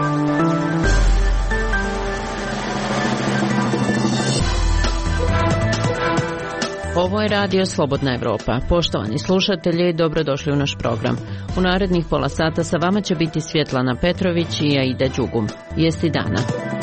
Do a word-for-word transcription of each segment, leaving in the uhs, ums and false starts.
Ovo je Radio Slobodna Evropa. Poštovani slušatelji, dobrodošli u naš program. U narednih pola sata sa vama će biti Svjetlana Petrović i Aida Đugum. Vijesti dana.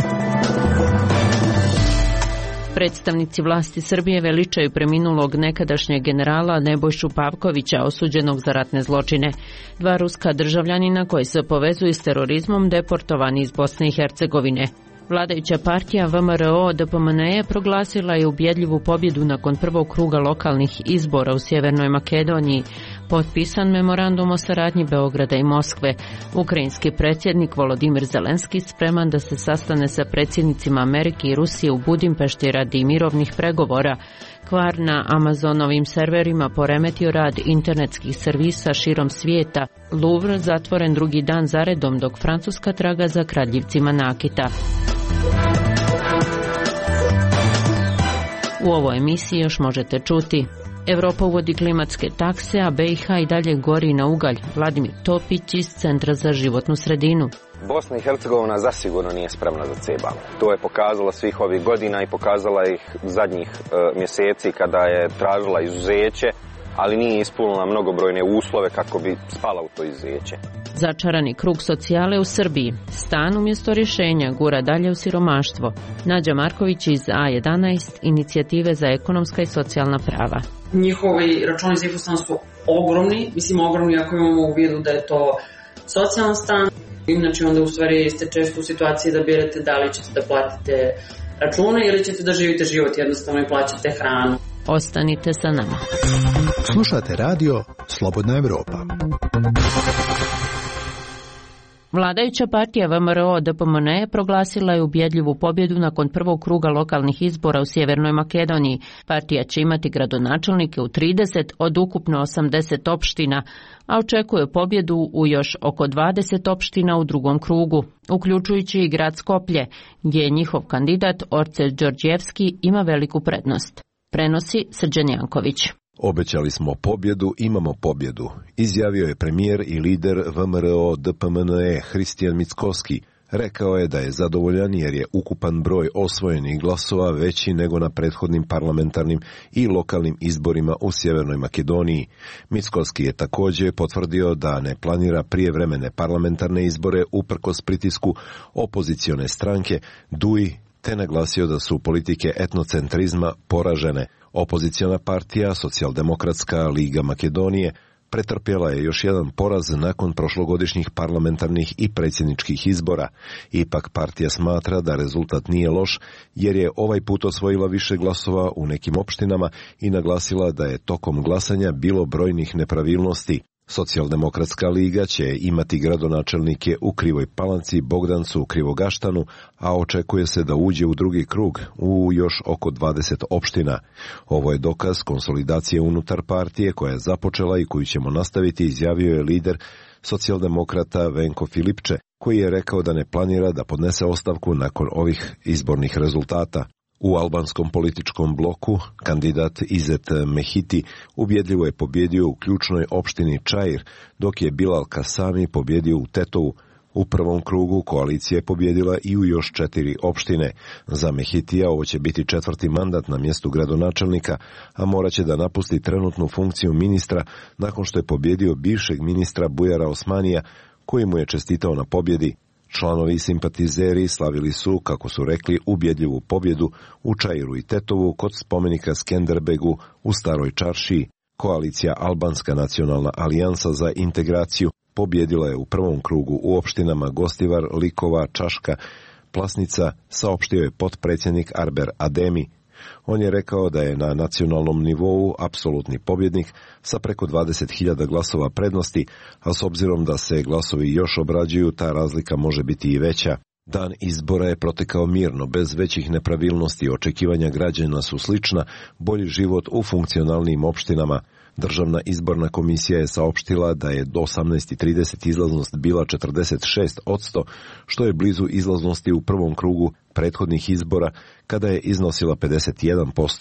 Predstavnici vlasti Srbije veličaju preminulog nekadašnjeg generala Nebojšu Pavkovića, osuđenog za ratne zločine. Dva ruska državljanina koji se povezuju s terorizmom deportovani iz Bosne i Hercegovine. Vladajuća partija V M R O D P M N E proglasila je ubjedljivu pobjedu nakon prvog kruga lokalnih izbora u Sjevernoj Makedoniji. Potpisan memorandum o saradnji Beograda i Moskve. Ukrajinski predsjednik Volodimir Zelenski spreman da se sastane sa predsjednicima Amerike i Rusije u Budimpešti radi mirovnih pregovora. Kvar na Amazonovim serverima poremetio rad internetskih servisa širom svijeta. Louvre zatvoren drugi dan zaredom dok Francuska traga za kradljivcima nakita. U ovoj emisiji još možete čuti: Evropa uvodi klimatske takse, a B i H i dalje gori na ugalj. Vladimir Topić iz Centra za životnu sredinu. Bosna i Hercegovina zasigurno nije spremna za C B A M. To je pokazala svih ovih godina i pokazala ih zadnjih e, mjeseci kada je tražila izuzeće, ali nije ispunila mnogobrojne uslove kako bi spala u to izuzeće. Začarani krug socijale u Srbiji. Stan umjesto rješenja gura dalje u siromaštvo. Nađa Marković iz A jedanaest, inicijative za ekonomska i socijalna prava. Njihovi računi za infostan su ogromni, mislim ogromni ako imamo u vidu da je to socijalan stan. Inače onda u stvari ste često u situaciji da birate da li ćete da platite račune ili ćete da živite život jednostavno i plaćate hranu. Ostanite sa nama. Slušate radio Slobodna Evropa. Vladajuća partija V M R O D P M N E proglasila je ubjedljivu pobjedu nakon prvog kruga lokalnih izbora u Sjevernoj Makedoniji. Partija će imati gradonačelnike u trideset od ukupno osamdeset opština, a očekuje pobjedu u još oko dvadeset opština u drugom krugu, uključujući i grad Skoplje, gdje je njihov kandidat Orce Đorđevski ima veliku prednost. Prenosi Srđan Janković. Obećali smo pobjedu, imamo pobjedu, izjavio je premijer i lider V M R O D P M N E Hristijan Mickoski. Rekao je da je zadovoljan jer je ukupan broj osvojenih glasova veći nego na prethodnim parlamentarnim i lokalnim izborima u Sjevernoj Makedoniji. Mickoski je također potvrdio da ne planira prijevremene parlamentarne izbore uprkos pritisku opozicione stranke D U I, te naglasio da su politike etnocentrizma poražene. Opoziciona partija, Socijaldemokratska liga Makedonije, pretrpjela je još jedan poraz nakon prošlogodišnjih parlamentarnih i predsjedničkih izbora. Ipak partija smatra da rezultat nije loš jer je ovaj put osvojila više glasova u nekim opštinama i naglasila da je tokom glasanja bilo brojnih nepravilnosti. Socijaldemokratska liga će imati gradonačelnike u Krivoj Palanci, Bogdancu, Krivogaštanu, a očekuje se da uđe u drugi krug u još oko dvadeset opština. Ovo je dokaz konsolidacije unutar partije koja je započela i koju ćemo nastaviti, izjavio je lider socijaldemokrata Venko Filipče, koji je rekao da ne planira da podnese ostavku nakon ovih izbornih rezultata. U albanskom političkom bloku kandidat Izet Mehiti ubjedljivo je pobjedio u ključnoj opštini Čair, dok je Bilal Kasami pobjedio u Tetovu. U prvom krugu koalicija je pobjedila i u još četiri opštine. Za Mehitija ovo će biti četvrti mandat na mjestu gradonačelnika, a morat će da napusti trenutnu funkciju ministra nakon što je pobjedio bivšeg ministra Bujara Osmanija, koji mu je čestitao na pobjedi. Članovi i simpatizeri slavili su, kako su rekli, ubjedljivu pobjedu u Čairu i Tetovu kod spomenika Skenderbegu u Staroj Čaršiji. Koalicija Albanska nacionalna alijansa za integraciju pobjedila je u prvom krugu u opštinama Gostivar, Likova, Čaška, Plasnica, saopštio je potpredsjednik Arber Ademi. On je rekao da je na nacionalnom nivou apsolutni pobjednik sa preko dvadeset hiljada glasova prednosti, a s obzirom da se glasovi još obrađuju, ta razlika može biti i veća. Dan izbora je protekao mirno, bez većih nepravilnosti. Očekivanja građana su slična, bolji život u funkcionalnim opštinama. Državna izborna komisija je saopštila da je do osamnaest i trideset izlaznost bila četrdeset šest posto, što je blizu izlaznosti u prvom krugu prethodnih izbora kada je iznosila pedeset jedan posto.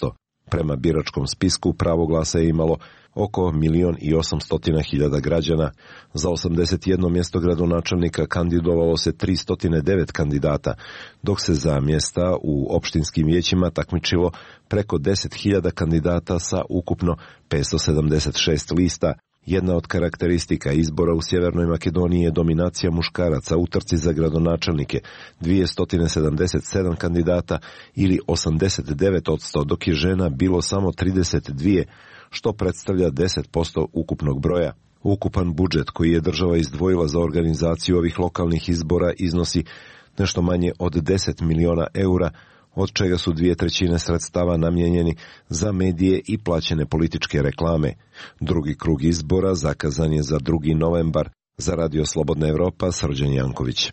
Prema biračkom spisku pravo glasa je imalo oko milion i osamstotina hiljada građana. Za osamdeset jedno mjesto gradonačelnika kandidovalo se tristo devet kandidata, dok se za mjesta u opštinskim vijećima takmičilo preko deset hiljada kandidata sa ukupno petsto sedamdeset šest lista. Jedna od karakteristika izbora u Sjevernoj Makedoniji je dominacija muškaraca u trci za gradonačelnike, dvjesto sedamdeset sedam kandidata ili osamdeset devet posto, dok je žena bilo samo trideset dva, što predstavlja deset posto ukupnog broja. Ukupan budžet koji je država izdvojila za organizaciju ovih lokalnih izbora iznosi nešto manje od deset miliona eura, od čega su dvije trećine sredstava namijenjeni za medije i plaćene političke reklame. Drugi krug izbora zakazan je za drugi novembar. Za Radio Slobodna Evropa, Srđan Janković.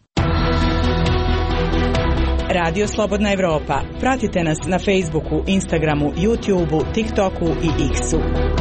Radio Slobodna Evropa. Pratite nas na Facebooku, Instagramu, YouTubeu, TikToku i X-u.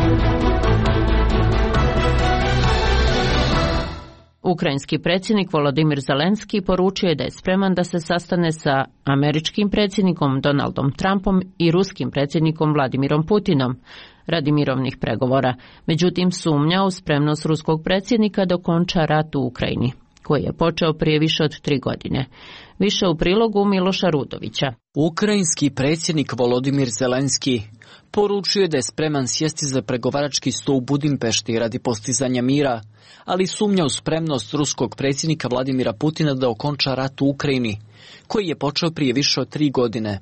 Ukrajinski predsjednik Volodimir Zelenski poručio je da je spreman da se sastane sa američkim predsjednikom Donaldom Trumpom i ruskim predsjednikom Vladimirom Putinom radi mirovnih pregovora. Međutim, sumnja u spremnost ruskog predsjednika da okonča rat u Ukrajini, koji je počeo prije više od tri godine. Više u prilogu Miloša Rudovića. Ukrajinski predsjednik Volodimir Zelenski poručio je da je spreman sjesti za pregovarački sto u Budimpešti radi postizanja mira, ali sumnja u spremnost ruskog predsjednika Vladimira Putina da okonča rat u Ukrajini, koji je počeo prije više od tri godine.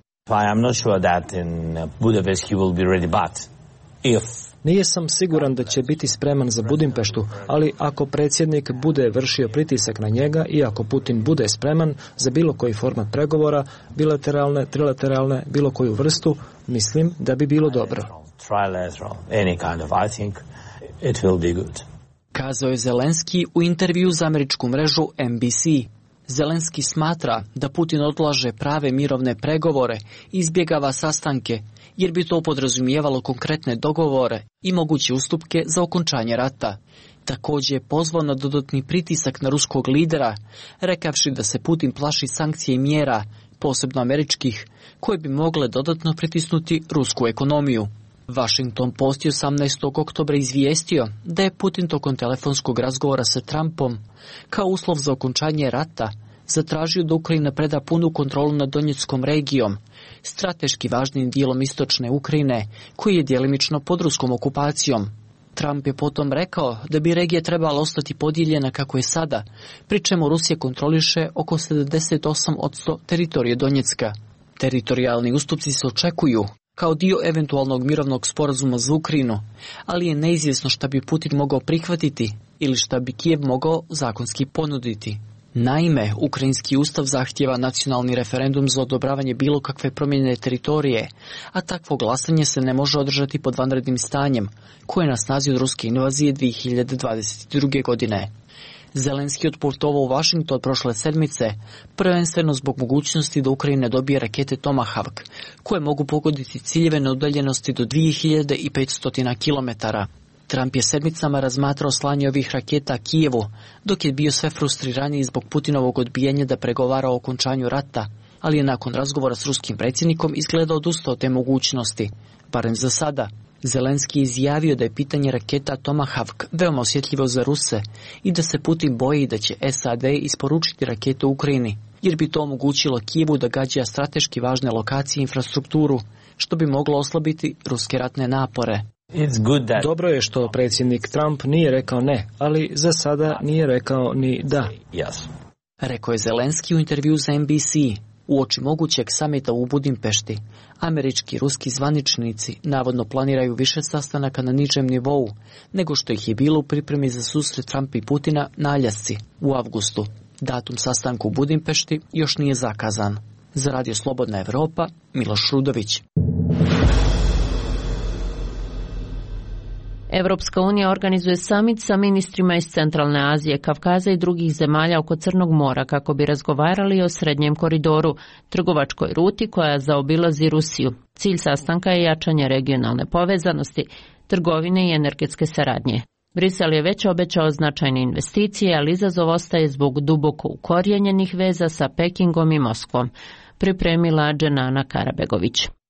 Nisam siguran da će biti spreman za Budimpeštu, ali ako predsjednik bude vršio pritisak na njega i ako Putin bude spreman za bilo koji format pregovora, bilateralne, trilateralne, bilo koju vrstu, mislim da bi bilo dobro. Kazao je Zelenski u intervju za američku mrežu N B C. Zelenski smatra da Putin odlaže prave mirovne pregovore i izbjegava sastanke, jer bi to podrazumijevalo konkretne dogovore i moguće ustupke za okončanje rata. Također je pozvao na dodatni pritisak na ruskog lidera, rekavši da se Putin plaši sankcije i mjera, posebno američkih, koje bi mogle dodatno pritisnuti rusku ekonomiju. Washington Post je osamnaestog oktobra izvijestio da je Putin tokom telefonskog razgovora sa Trumpom kao uslov za okončanje rata zatražio da Ukrajina preda punu kontrolu nad Donjeckom regijom, strateški važnim dijelom istočne Ukrajine, koji je djelimično pod ruskom okupacijom. Trump je potom rekao da bi regija trebala ostati podijeljena kako je sada, pri čemu Rusija kontroliše oko sedamdeset osam posto teritorije Donjecka. Teritorijalni ustupci se očekuju kao dio eventualnog mirovnog sporazuma za Ukrajinu, ali je neizvjesno šta bi Putin mogao prihvatiti ili šta bi Kijev mogao zakonski ponuditi. Naime, ukrajinski ustav zahtijeva nacionalni referendum za odobravanje bilo kakve promjene teritorije, a takvo glasanje se ne može održati pod vanrednim stanjem, koje je na snazi od ruske invazije dvije hiljade dvadeset druge. godine. Zelenski otputovao u Washington prošle sedmice, prvenstveno zbog mogućnosti da Ukrajina dobije rakete Tomahawk, koje mogu pogoditi ciljeve na udaljenosti do dvije hiljade petsto kilometara. Trump je sedmicama razmatrao slanje ovih raketa Kijevu, dok je bio sve frustriraniji zbog Putinovog odbijanja da pregovara o okončanju rata, ali je nakon razgovora s ruskim predsjednikom izgleda odustao te mogućnosti, barem za sada. Zelenski je izjavio da je pitanje raketa Tomahawk veoma osjetljivo za Ruse i da se Putin boji da će S A D isporučiti rakete u Ukrajini, jer bi to omogućilo Kijevu da gađa strateški važne lokacije i infrastrukturu, što bi moglo oslabiti ruske ratne napore. Dobro je što predsjednik Trump nije rekao ne, ali za sada nije rekao ni da. Rekao je Zelenski u intervju za N B C. Uoči mogućeg samita u Budimpešti, američki i ruski zvaničnici navodno planiraju više sastanaka na nižem nivou nego što ih je bilo u pripremi za susret Trumpa i Putina na Aljasci u avgustu. Datum sastanka u Budimpešti još nije zakazan. Za Radio Slobodna Evropa, Miloš Rudović. Evropska unija organizuje samit sa ministrima iz Centralne Azije, Kavkaza i drugih zemalja oko Crnog mora kako bi razgovarali o srednjem koridoru, trgovačkoj ruti koja zaobilazi Rusiju. Cilj sastanka je jačanje regionalne povezanosti, trgovine i energetske saradnje. Brisel je već obećao značajne investicije, ali izazov ostaje zbog duboko ukorijenjenih veza sa Pekingom i Moskvom, pripremila Dženana Karabegović.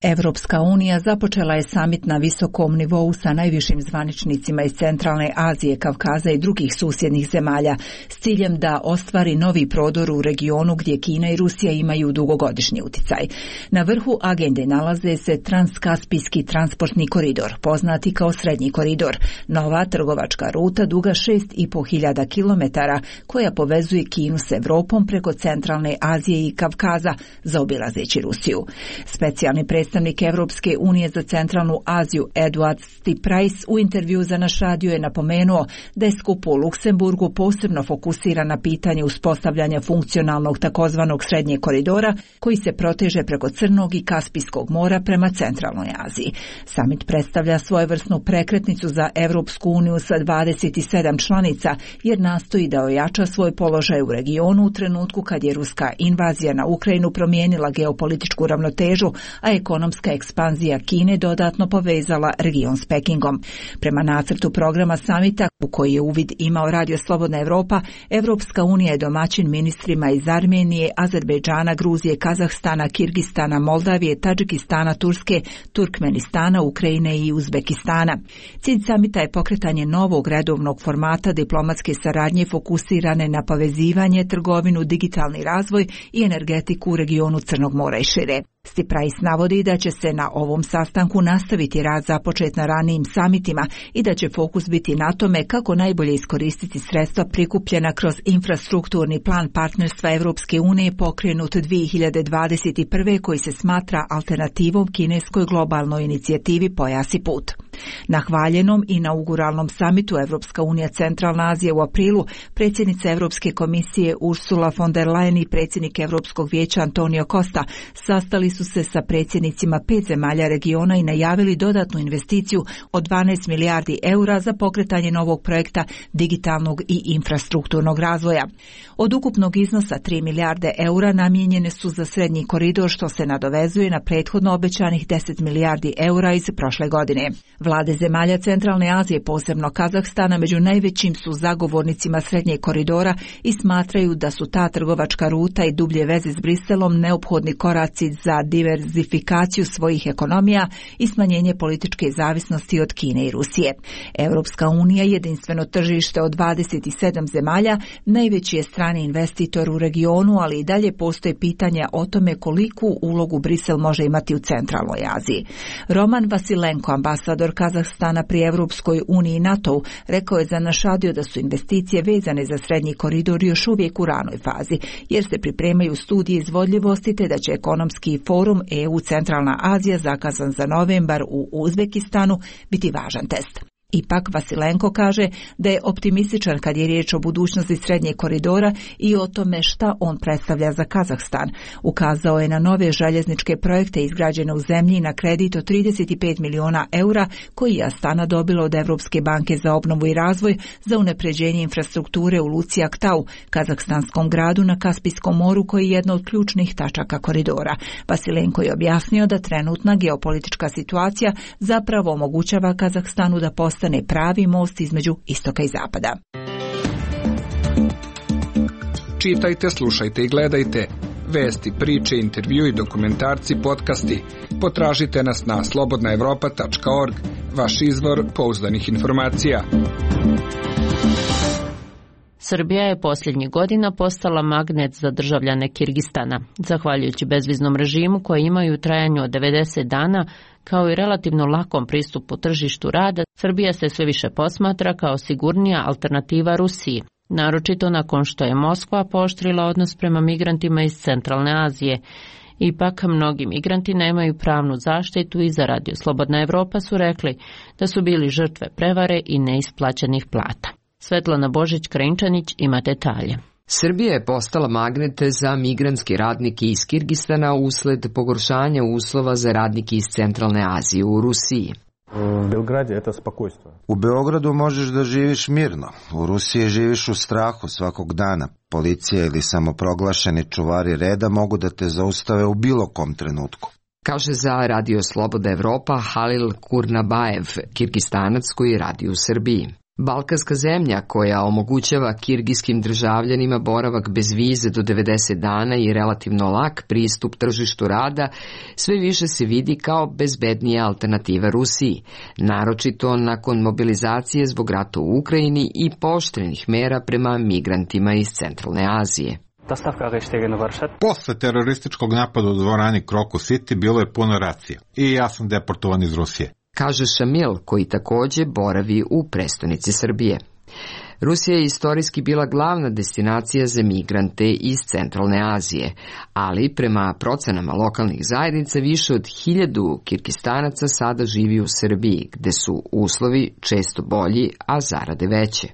Evropska unija započela je samit na visokom nivou sa najvišim zvaničnicima iz Centralne Azije, Kavkaza i drugih susjednih zemalja s ciljem da ostvari novi prodor u regionu gdje Kina i Rusija imaju dugogodišnji uticaj. Na vrhu agende nalaze se Transkaspijski transportni koridor, poznati kao Srednji koridor, nova trgovačka ruta duga šest i pol hiljada kilometara koja povezuje Kinu s Evropom preko Centralne Azije i Kavkaza, zaobilazeći Rusiju. Specijalni predstavnik Predstavnik Evropske unije za Centralnu Aziju Eduard Stiprajs u intervju za naš radio je napomenuo da je skup u Luksemburgu posebno fokusira na pitanje uspostavljanja funkcionalnog takozvanog Srednjeg koridora koji se proteže preko Crnog i Kaspijskog mora prema Centralnoj Aziji. Samit predstavlja svojevrsnu prekretnicu za Evropsku uniju sa dvadeset sedam članica jer nastoji da ojača svoj položaj u regionu u trenutku kad je ruska invazija na Ukrajinu promijenila geopolitičku ravnotežu, a ekonomska ekspanzija Kine dodatno povezala region s Pekingom. Prema nacrtu programa samita u koji je uvid imao Radio Slobodna Evropa, Evropska unija je domaćin ministrima iz Armenije, Azerbejdžana, Gruzije, Kazahstana, Kirgistana, Moldavije, Tadžikistana, Turske, Turkmenistana, Ukrajine i Uzbekistana. Cilj samita je pokretanje novog redovnog formata diplomatske saradnje fokusirane na povezivanje, trgovinu, digitalni razvoj i energetiku u regionu Crnog mora i šire. Stiprajs navodi da će se na ovom sastanku nastaviti rad započet na ranijim samitima i da će fokus biti na tome kako najbolje iskoristiti sredstva prikupljena kroz infrastrukturni plan partnerstva Evropske unije pokrenut dvije hiljade dvadeset prve koji se smatra alternativom kineskoj globalnoj inicijativi Pojas i put. Na hvaljenom inauguralnom samitu Evropska unija Centralna Azija u aprilu predsjednica Evropske komisije Ursula von der Leyen i predsjednik Evropskog vijeća Antonio Costa sastali su se sa predsjednicima pet zemalja regiona i najavili dodatnu investiciju od dvanaest milijardi eura za pokretanje novog projekta digitalnog i infrastrukturnog razvoja. Od ukupnog iznosa tri milijarde eura namijenjene su za Srednji koridor, što se nadovezuje na prethodno obećanih deset milijardi eura iz prošle godine. Vlade zemalja Centralne Azije, posebno Kazahstana, među najvećim su zagovornicima Srednjeg koridora i smatraju da su ta trgovačka ruta i dublje veze s Briselom neophodni koraci za diverzifikaciju svojih ekonomija i smanjenje političke zavisnosti od Kine i Rusije. Europska unija, jedinstveno tržište od dvadeset sedam zemalja, najveći je strani investitor u regionu, ali i dalje postoje pitanja o tome koliku ulogu Brisel može imati u Centralnoj Aziji. Roman Vasilenko, ambasador Kazahstana pri Europskoj uniji i NATO-u, rekao je za naš radio da su investicije vezane za Srednji koridor još uvijek u ranoj fazi, jer se pripremaju studije izvodljivosti te da će ekonomski forum E U Centralna Azija zakazan za novembar u Uzbekistanu biti važan test. Ipak Vasilenko kaže da je optimističan kad je riječ o budućnosti Srednjeg koridora i o tome šta on predstavlja za Kazahstan. Ukazao je na nove željezničke projekte izgrađene u zemlji na kredit od trideset pet milijuna eura koji je Astana dobila od Evropske banke za obnovu i razvoj za unapređenje infrastrukture u luci Aktau, kazahstanskom gradu na Kaspijskom moru koji je jedna od ključnih tačaka koridora. Vasilenko je objasnio da trenutna geopolitička situacija zapravo omogućava Kazahstanu da postane pravi most između istoka i zapada. Čitajte, slušajte i gledajte vesti, priče, intervju i dokumentarci, podcasti. Potražite nas na slobodna evropa tačka org, vaš izvor pouzdanih informacija. Srbija je posljednjih godina postala magnet za državljane Kirgistana. Zahvaljujući bezviznom režimu koji imaju u trajanju od devedeset dana, kao i relativno lakom pristupu tržištu rada, Srbija se sve više posmatra kao sigurnija alternativa Rusiji, naročito nakon što je Moskva pooštrila odnos prema migrantima iz Centralne Azije. Ipak, mnogi migranti nemaju pravnu zaštitu i za Radio Slobodna Evropa su rekli da su bili žrtve prevare i neisplaćenih plata. Svetlana Božić-Krajinčanić ima detalje. Srbija je postala magnet za migrantske radnike iz Kirgistana usled pogoršanja uslova za radnike iz Centralne Azije u Rusiji. U Beogradu možeš da živiš mirno, u Rusiji živiš u strahu svakog dana. Policija ili samoproglašeni čuvari reda mogu da te zaustave u bilo kom trenutku. Kaže za Radio Sloboda Evropa Halil Kurnabajev, Kirgistanac koji radi u Srbiji. Balkanska zemlja koja omogućava kirgijskim državljanima boravak bez vize do devedeset dana i relativno lak pristup tržištu rada sve više se vidi kao bezbednija alternativa Rusiji, naročito nakon mobilizacije zbog rata u Ukrajini i pooštrenih mera prema migrantima iz Centralne Azije. Posle terorističkog napada u dvorani Crocus City bilo je puno racija i ja sam deportovan iz Rusije, kaže Šamil, koji takođe boravi u prestonici Srbije. Rusija je istorijski bila glavna destinacija za migrante iz Centralne Azije, ali prema procenama lokalnih zajednica više od hiljadu Kirgistanaca sada živi u Srbiji, gde su uslovi često bolji, a zarade veće.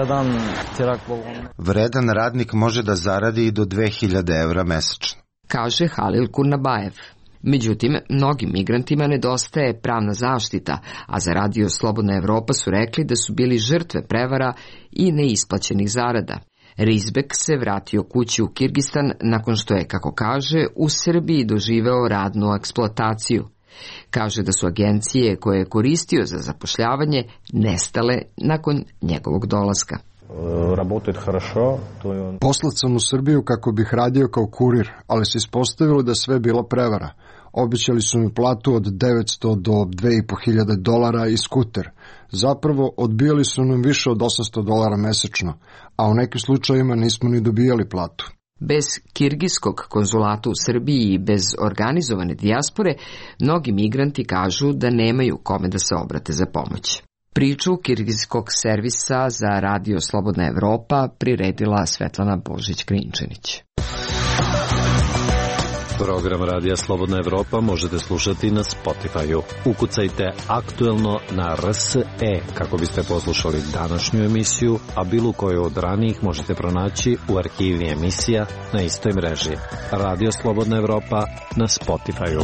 Vredan radnik može da zaradi i do dve hiljade evra mesečno, kaže Halil Kurnabajev. Međutim, mnogim migrantima nedostaje pravna zaštita, a za Radio Slobodna Evropa su rekli da su bili žrtve prevara i neisplaćenih zarada. Rizbek se vratio kući u Kirgistan nakon što je, kako kaže, u Srbiji doživeo radnu eksploataciju. Kaže da su agencije koje je koristio za zapošljavanje nestale nakon njegovog dolaska. Poslat sam u Srbiju kako bih radio kao kurir, ali se ispostavilo da sve bilo prevara. Obećali su mi platu od devetsto do dve i po hiljade dolara i skuter. Zapravo, odbijali su nam više od osamsto dolara mesečno, a u nekim slučajima nismo ni dobijali platu. Bez kirgijskog konzulata u Srbiji i bez organizovane dijaspore, mnogi migranti kažu da nemaju kome da se obrate za pomoć. Priču kirgijskog servisa za Radio Slobodna Evropa priredila Svetlana Božić-Krinčanić. Program Radija Slobodna Evropa možete slušati na Spotify-u. Ukucajte aktuelno na R S E kako biste poslušali današnju emisiju, a bilo koju od ranijih možete pronaći u arhivi emisija na istoj mreži. Radio Slobodna Evropa na Spotify-u.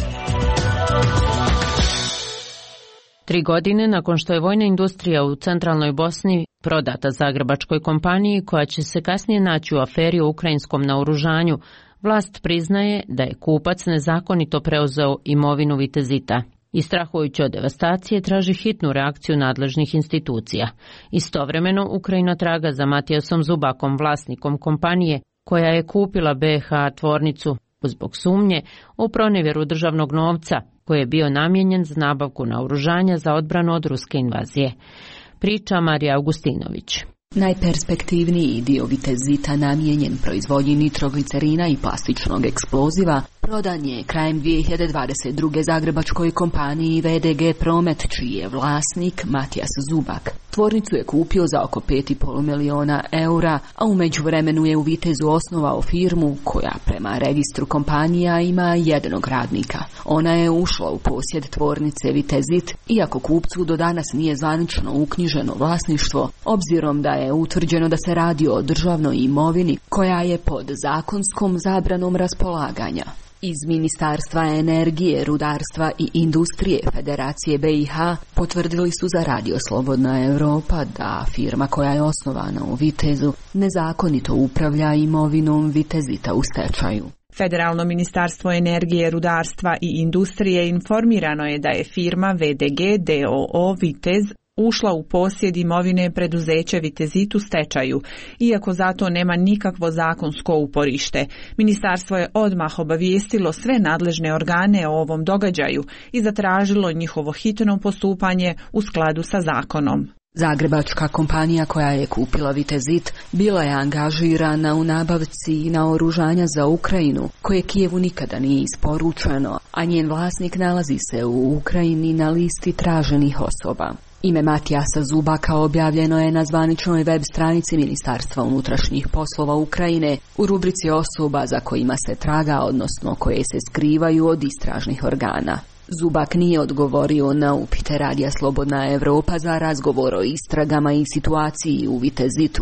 Tri godine nakon što je vojna industrija u centralnoj Bosni prodata zagrebačkoj kompaniji koja će se kasnije naći u aferi o ukrajinskom naoružanju, vlast priznaje da je kupac nezakonito preuzeo imovinu Vitezita i strahujući od devastacije traži hitnu reakciju nadležnih institucija. Istovremeno Ukrajina traga za Matijasom Zubakom, vlasnikom kompanije koja je kupila B H tvornicu zbog sumnje u pronevjeru državnog novca koji je bio namijenjen za nabavku naoružanja za odbranu od ruske invazije. Priča Marija Augustinović. Najperspektivniji dio Vitezita namijenjen proizvodnji nitroglicerina i plastičnog eksploziva prodan je krajem dvije hiljade dvadeset druge zagrebačkoj kompaniji V D G Promet, čiji je vlasnik Matijas Zubak. Tvornicu je kupio za oko pet i pol miliona eura, a u međuvremenu je u Vitezu osnovao firmu koja prema registru kompanija ima jednog radnika. Ona je ušla u posjed tvornice Vitezit, iako kupcu do danas nije zvanično uknjiženo vlasništvo, obzirom da je utvrđeno da se radi o državnoj imovini koja je pod zakonskom zabranom raspolaganja. Iz Ministarstva energije, rudarstva i industrije Federacije B i H potvrdili su za Radio Slobodna Evropa da firma koja je osnovana u Vitezu nezakonito upravlja imovinom Vitezita u stečaju. Federalno ministarstvo energije, rudarstva i industrije informirano je da je firma V D G d o o Vitez ušla u posjed imovine preduzeća Vitezit u stečaju, iako zato nema nikakvo zakonsko uporište. Ministarstvo je odmah obavijestilo sve nadležne organe o ovom događaju i zatražilo njihovo hitno postupanje u skladu sa zakonom. Zagrebačka kompanija koja je kupila Vitezit bila je angažirana u nabavci naoružanja za Ukrajinu, koje Kijevu nikada nije isporučeno, a njen vlasnik nalazi se u Ukrajini na listi traženih osoba. Ime Matijasa Zubaka objavljeno je na zvaničnoj web stranici Ministarstva unutrašnjih poslova Ukrajine u rubrici osoba za kojima se traga, odnosno koje se skrivaju od istražnih organa. Zubak nije odgovorio na upite Radija Slobodna Evropa za razgovor o istragama i situaciji u Vitezitu.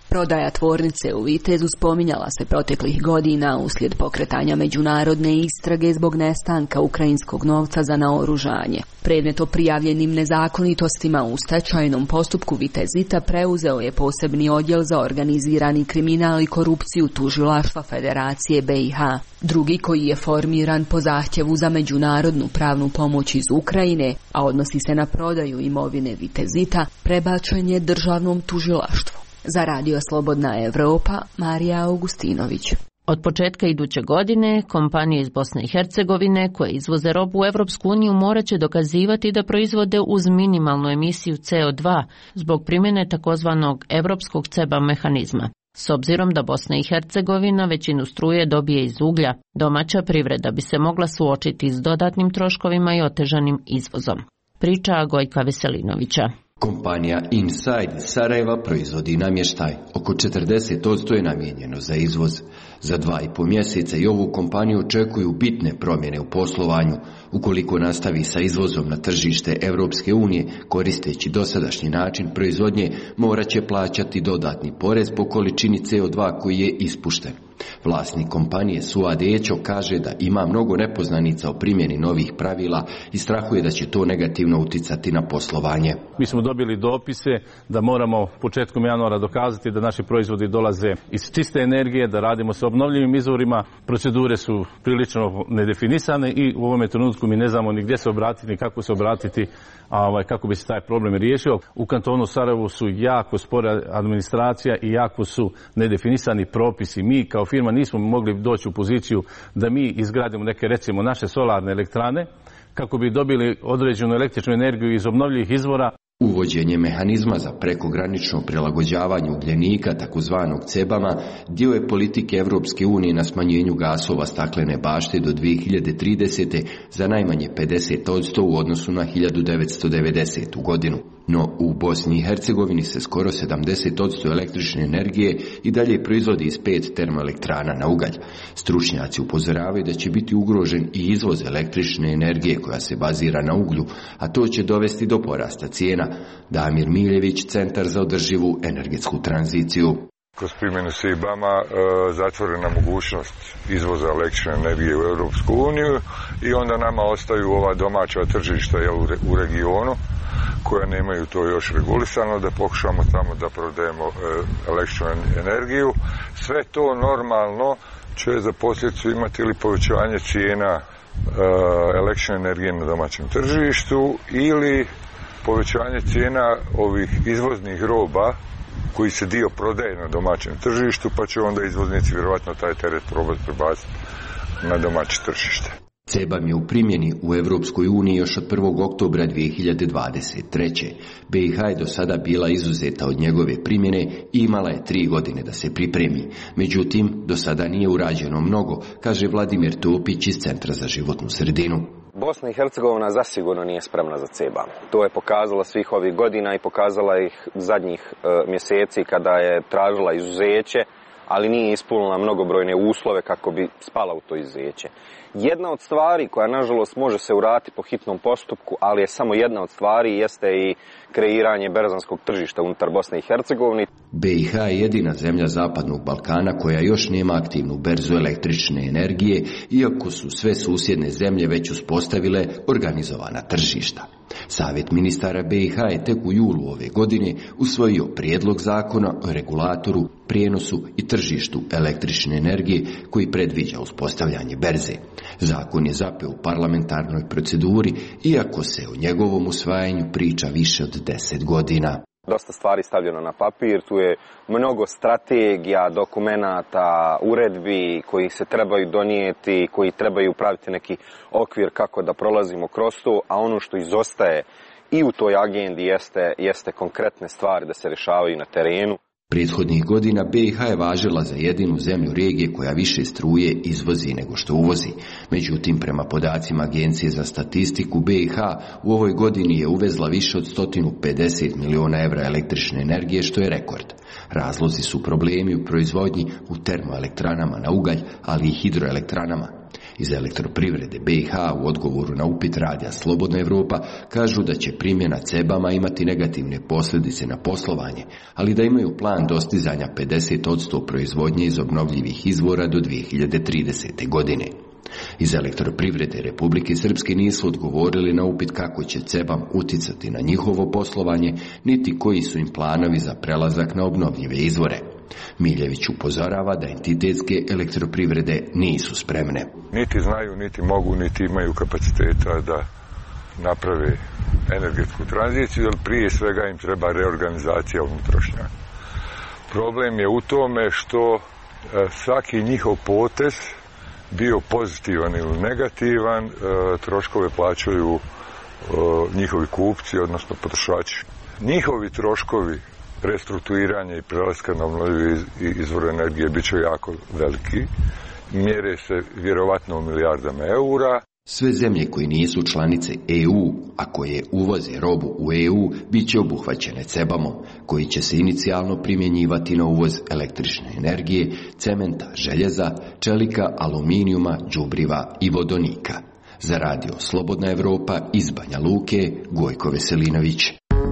Prodaja tvornice u Vitezu spominjala se proteklih godina uslijed pokretanja međunarodne istrage zbog nestanka ukrajinskog novca za naoružanje. Predmet o prijavljenim nezakonitostima u stečajnom postupku Vitezita preuzeo je posebni odjel za organizirani kriminal i korupciju tužilaštva Federacije B i H. Drugi, koji je formiran po zahtjevu za međunarodnu pravnu pomoć iz Ukrajine, a odnosi se na prodaju imovine Vitezita, prebačen je državnom tužilaštvu. Za Radio Slobodna Evropa, Marija Augustinović. Od početka iduće godine, kompanije iz Bosne i Hercegovine koje izvoze robu u Evropsku uniju morat će dokazivati da proizvode uz minimalnu emisiju C O dva zbog primjene takozvanog evropskog C E B A mehanizma. S obzirom da Bosna i Hercegovina većinu struje dobije iz uglja, domaća privreda bi se mogla suočiti s dodatnim troškovima i otežanim izvozom. Priča Gojka Veselinovića. Kompanija Inside iz Sarajeva proizvodi namještaj. Oko četrdeset posto je namijenjeno za izvoz. Za dva i po mjeseca i ovu kompaniju očekuju bitne promjene u poslovanju. Ukoliko nastavi sa izvozom na tržište Europske unije, koristeći dosadašnji način proizvodnje, morat će plaćati dodatni porez po količini C O dva koji je ispušten. Vlasnik kompanije Suad Ećo kaže da ima mnogo nepoznanica o primjeni novih pravila i strahuje da će to negativno uticati na poslovanje. Mi smo dobili dopise da moramo početkom januara dokazati da naši proizvodi dolaze iz čiste energije, da radimo sa obnovljivim izvorima. Procedure su prilično nedefinisane i u ovome trenutku mi ne znamo ni gdje se obratiti, ni kako se obratiti, a ovaj, kako bi se taj problem riješio. U kantonu Sarajevu su jako spora administracija i jako su nedefinisani propisi. Mi kao firma nismo mogli doći u poziciju da mi izgradimo neke, recimo, naše solarne elektrane kako bi dobili određenu električnu energiju iz obnovljivih izvora. Uvođenje mehanizma za prekogranično prilagođavanje ugljenika, takozvanog C E B A-ma, dio je politike Europske unije na smanjenju gasova staklene bašte do dvije hiljade tridesete za najmanje pedeset posto u odnosu na hiljadu devetsto devedesetu godinu. No u Bosni i Hercegovini se skoro sedamdeset posto električne energije i dalje proizvodi iz pet termoelektrana na ugalj. Stručnjaci upozoravaju da će biti ugrožen i izvoz električne energije koja se bazira na uglju, a to će dovesti do porasta cijena. Damir Miljević, Centar za održivu energetsku tranziciju. Kroz primjenu C E B A-ma e, zatvorena mogućnost izvoza električne energije u Europsku uniju i onda nama ostaju ova domaća tržišta jel, u, re, u regionu koja nemaju to još regulisano, da pokušamo tamo da prodajemo e, električnu energiju. Sve to normalno će za posljedicu imati ili povećanje cijena e, električne energije na domaćem tržištu ili povećanje cijena ovih izvoznih roba koji se dio prodaje na domaćem tržištu, pa će onda izvoznici vjerojatno taj teret probati prebaciti na domaće tržište. C E B A je u primjeni u Europskoj uniji još od prvog oktobra dvije hiljade dvadeset treće. B i H je do sada bila izuzeta od njegove primjene i imala je tri godine da se pripremi. Međutim, do sada nije urađeno mnogo, kaže Vladimir Topić iz Centra za životnu sredinu. Bosna i Hercegovina zasigurno nije spremna za C E B A. To je pokazala svih ovih godina i pokazala ih zadnjih e, mjeseci kada je tražila izuzeće, ali nije ispunila mnogobrojne uslove kako bi spala u to izuzeće. Jedna od stvari koja, nažalost, može se uraditi po hitnom postupku, ali je samo jedna od stvari, jeste i kreiranje berzanskog tržišta unutar Bosne i Hercegovine. B i H je jedina zemlja Zapadnog Balkana koja još nema aktivnu berzu električne energije, iako su sve susjedne zemlje već uspostavile organizovana tržišta. Savjet ministara B i H je tek u julu ove godine usvojio prijedlog zakona o regulatoru, prijenosu i tržištu električne energije koji predviđa uspostavljanje berze. Zakon je zapeo u parlamentarnoj proceduri, iako se o njegovom usvajanju priča više od deset godina. Dosta stvari stavljeno na papir, tu je mnogo strategija, dokumenata, uredbi koji se trebaju donijeti, koji trebaju praviti neki okvir kako da prolazimo kroz to, a ono što izostaje i u toj agendi jeste, jeste konkretne stvari da se rješavaju na terenu. Prethodnih godina B i H je važila za jedinu zemlju regije koja više struje izvozi nego što uvozi. Međutim, prema podacima Agencije za statistiku, B i H u ovoj godini je uvezla više od sto pedeset miliona evra električne energije, što je rekord. Razlozi su problemi u proizvodnji u termoelektranama na ugalj, ali i hidroelektranama. Iz elektroprivrede B i H u odgovoru na upit radija Slobodna Evropa kažu da će primjena cebama imati negativne posljedice na poslovanje, ali da imaju plan dostizanja pedeset posto proizvodnje iz obnovljivih izvora do dvije hiljade tridesete. godine. Iz elektroprivrede Republike Srpske nisu odgovorili na upit kako će cebam uticati na njihovo poslovanje, niti koji su im planovi za prelazak na obnovljive izvore. Miljević upozorava da entitetske elektroprivrede nisu spremne. Niti znaju, niti mogu, niti imaju kapaciteta da naprave energetsku tranziciju, jer prije svega im treba reorganizacija unutrašnja. Problem je u tome što svaki njihov potez, bio pozitivan ili negativan, troškove plaćaju njihovi kupci, odnosno potrošači. Njihovi troškovi restrukturiranja i prelaska na obnovljive izvore energije bit će jako veliki. Mjere se vjerovatno u milijardama eura. Sve zemlje koje nisu članice E U, a koje uvoze robu u E U, bit će obuhvaćene cebamom, koji će se inicijalno primjenjivati na uvoz električne energije, cementa, željeza, čelika, aluminijuma, đubriva i vodonika. Za radio Slobodna Evropa iz Banja Luke, Gojko Veselinović.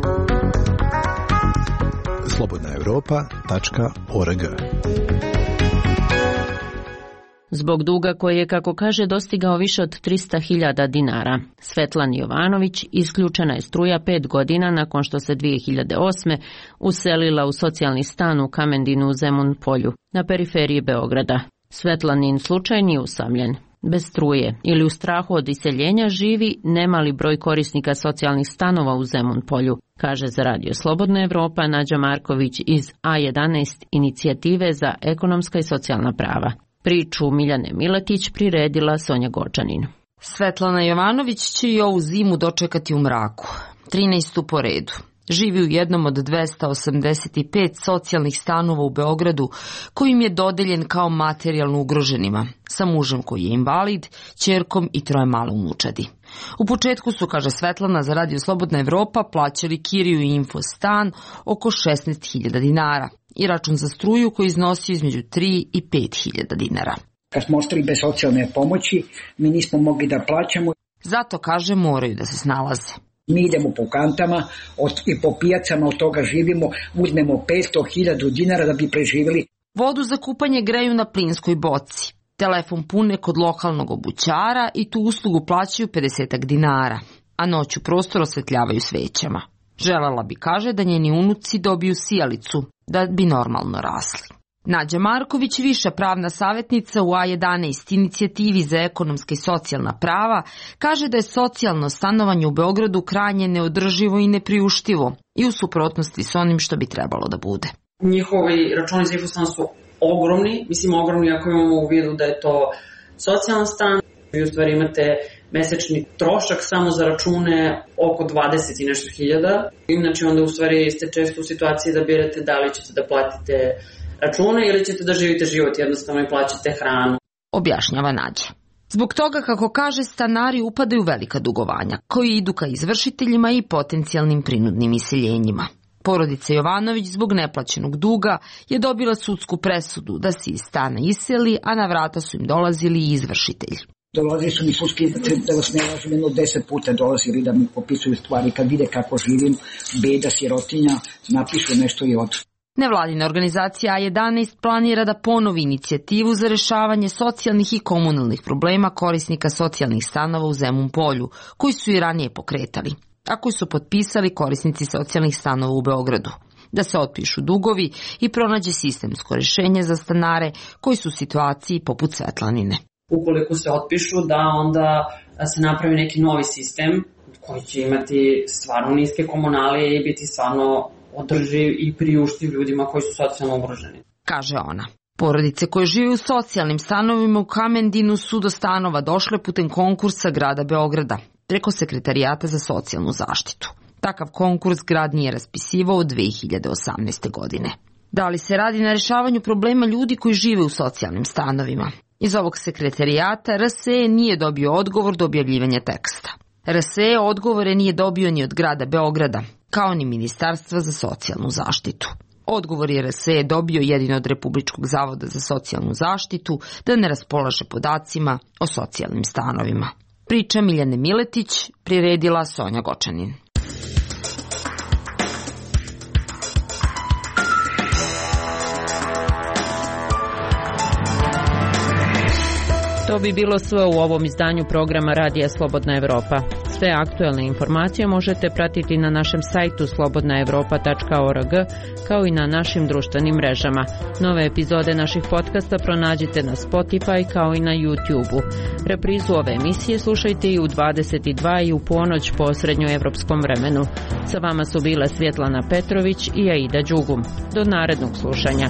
slobodna europa tačka org. Zbog duga koji je, kako kaže, dostigao više od trista hiljada dinara, Svetlani Jovanović isključena je struja pet godina nakon što se dvije hiljade osme. uselila u socijalni stan u Kamendinu u Zemun polju, na periferiji Beograda. Svetlanin slučaj nije usamljen. Bez struje ili u strahu od iseljenja živi nemali broj korisnika socijalnih stanova u Zemun polju, kaže za radio Slobodna Evropa Nađa Marković iz A jedanaest inicijative za ekonomska i socijalna prava. Priču Miljane Miletić priredila Sonja Gočanin. Svetlana Jovanović će i ovu zimu dočekati u mraku, trinaestu po redu. Živi u jednom od dvesta osamdeset pet socijalnih stanova u Beogradu, koji im je dodeljen kao materijalno ugroženima, sa mužem koji je invalid, ćerkom i troje male unučadi. U početku su, kaže Svetlana, za radio Slobodna Evropa plaćali kiriju i infostan oko šesnaest hiljada dinara i račun za struju koji iznosio između tri i pet hiljada dinara. Kad smo ostali bez socijalne pomoći, mi nismo mogli da plaćamo. Zato, kaže, moraju da se snalaze. Mi idemo po kantama od, i po pijacama, od toga živimo, uzmemo petsto hiljada dinara da bi preživjeli. Vodu za kupanje greju na plinskoj boci. Telefon pune kod lokalnog obućara i tu uslugu plaćaju pedeset dinara, a noću prostor osvetljavaju svećama. Želela bi, kaže, da njeni unuci dobiju sijalicu, da bi normalno rasli. Nađa Marković, viša pravna savjetnica u A jedanaest inicijativi za ekonomska i socijalna prava, kaže da je socijalno stanovanje u Beogradu krajnje neodrživo i nepriuštivo i u suprotnosti s onim što bi trebalo da bude. Njihovi računi za infostan su ogromni, mislim ogromni ako imamo u vidu da je to socijalan stan. Vi u stvari imate mesečni trošak samo za račune oko dvadeset i nešto hiljada. Inače onda u stvari ste često u situaciji da birate da li ćete da platite račune ili ćete da živite život jednostavno i plaćate hranu. Objašnjava Nađa. Zbog toga, kako kaže, stanari upadaju velika dugovanja, koji idu ka izvršiteljima i potencijalnim prinudnim iseljenjima. Porodica Jovanović zbog neplaćenog duga je dobila sudsku presudu da se iz stana iseli, a na vrata su im dolazili i izvršitelji. Dolazili su mi sudski, da vas ne lažem, jedno deset puta dolazili da mi popisuju stvari, kad vide kako živim, beda, sirotinja, napišu nešto i od. Nevladina organizacija A jedanaest planira da ponovi inicijativu za rešavanje socijalnih i komunalnih problema korisnika socijalnih stanova u Zemun polju, koji su i ranije pokretali, a koji su potpisali korisnici socijalnih stanova u Beogradu. Da se otpišu dugovi i pronađe sistemsko rešenje za stanare koji su u situaciji poput Svetlanine. Ukoliko se otpišu, da onda se napravi neki novi sistem koji će imati stvarno niske komunalije i biti stvarno održiv i priuštiv ljudima koji su socijalno ugroženi. Kaže ona. Porodice koje žive u socijalnim stanovima u Kamendinu su do stanova došle putem konkursa grada Beograda, preko Sekretarijata za socijalnu zaštitu. Takav konkurs grad nije raspisivao od dve hiljade osamnaeste. godine. Da li se radi na rešavanju problema ljudi koji žive u socijalnim stanovima? Iz ovog sekretarijata R S E nije dobio odgovor do objavljivanja teksta. R S E odgovore nije dobio ni od grada Beograda, kao ni Ministarstva za socijalnu zaštitu. Odgovor R S E je dobio jedino od Republičkog zavoda za socijalnu zaštitu da ne raspolaže podacima o socijalnim stanovima. Priča Miljane Miletić, priredila Sonja Gočanin. To bi bilo sve u ovom izdanju programa Radija Slobodna Evropa. Sve aktuelne informacije možete pratiti na našem sajtu slobodna evropa tačka org, kao i na našim društvenim mrežama. Nove epizode naših podcasta pronađite na Spotify kao i na YouTube-u. Reprizu ove emisije slušajte i u dvadeset i dva i u ponoć po srednjoevropskom vremenu. Sa vama su bile Svjetlana Petrović i Aida Đugum. Do narednog slušanja.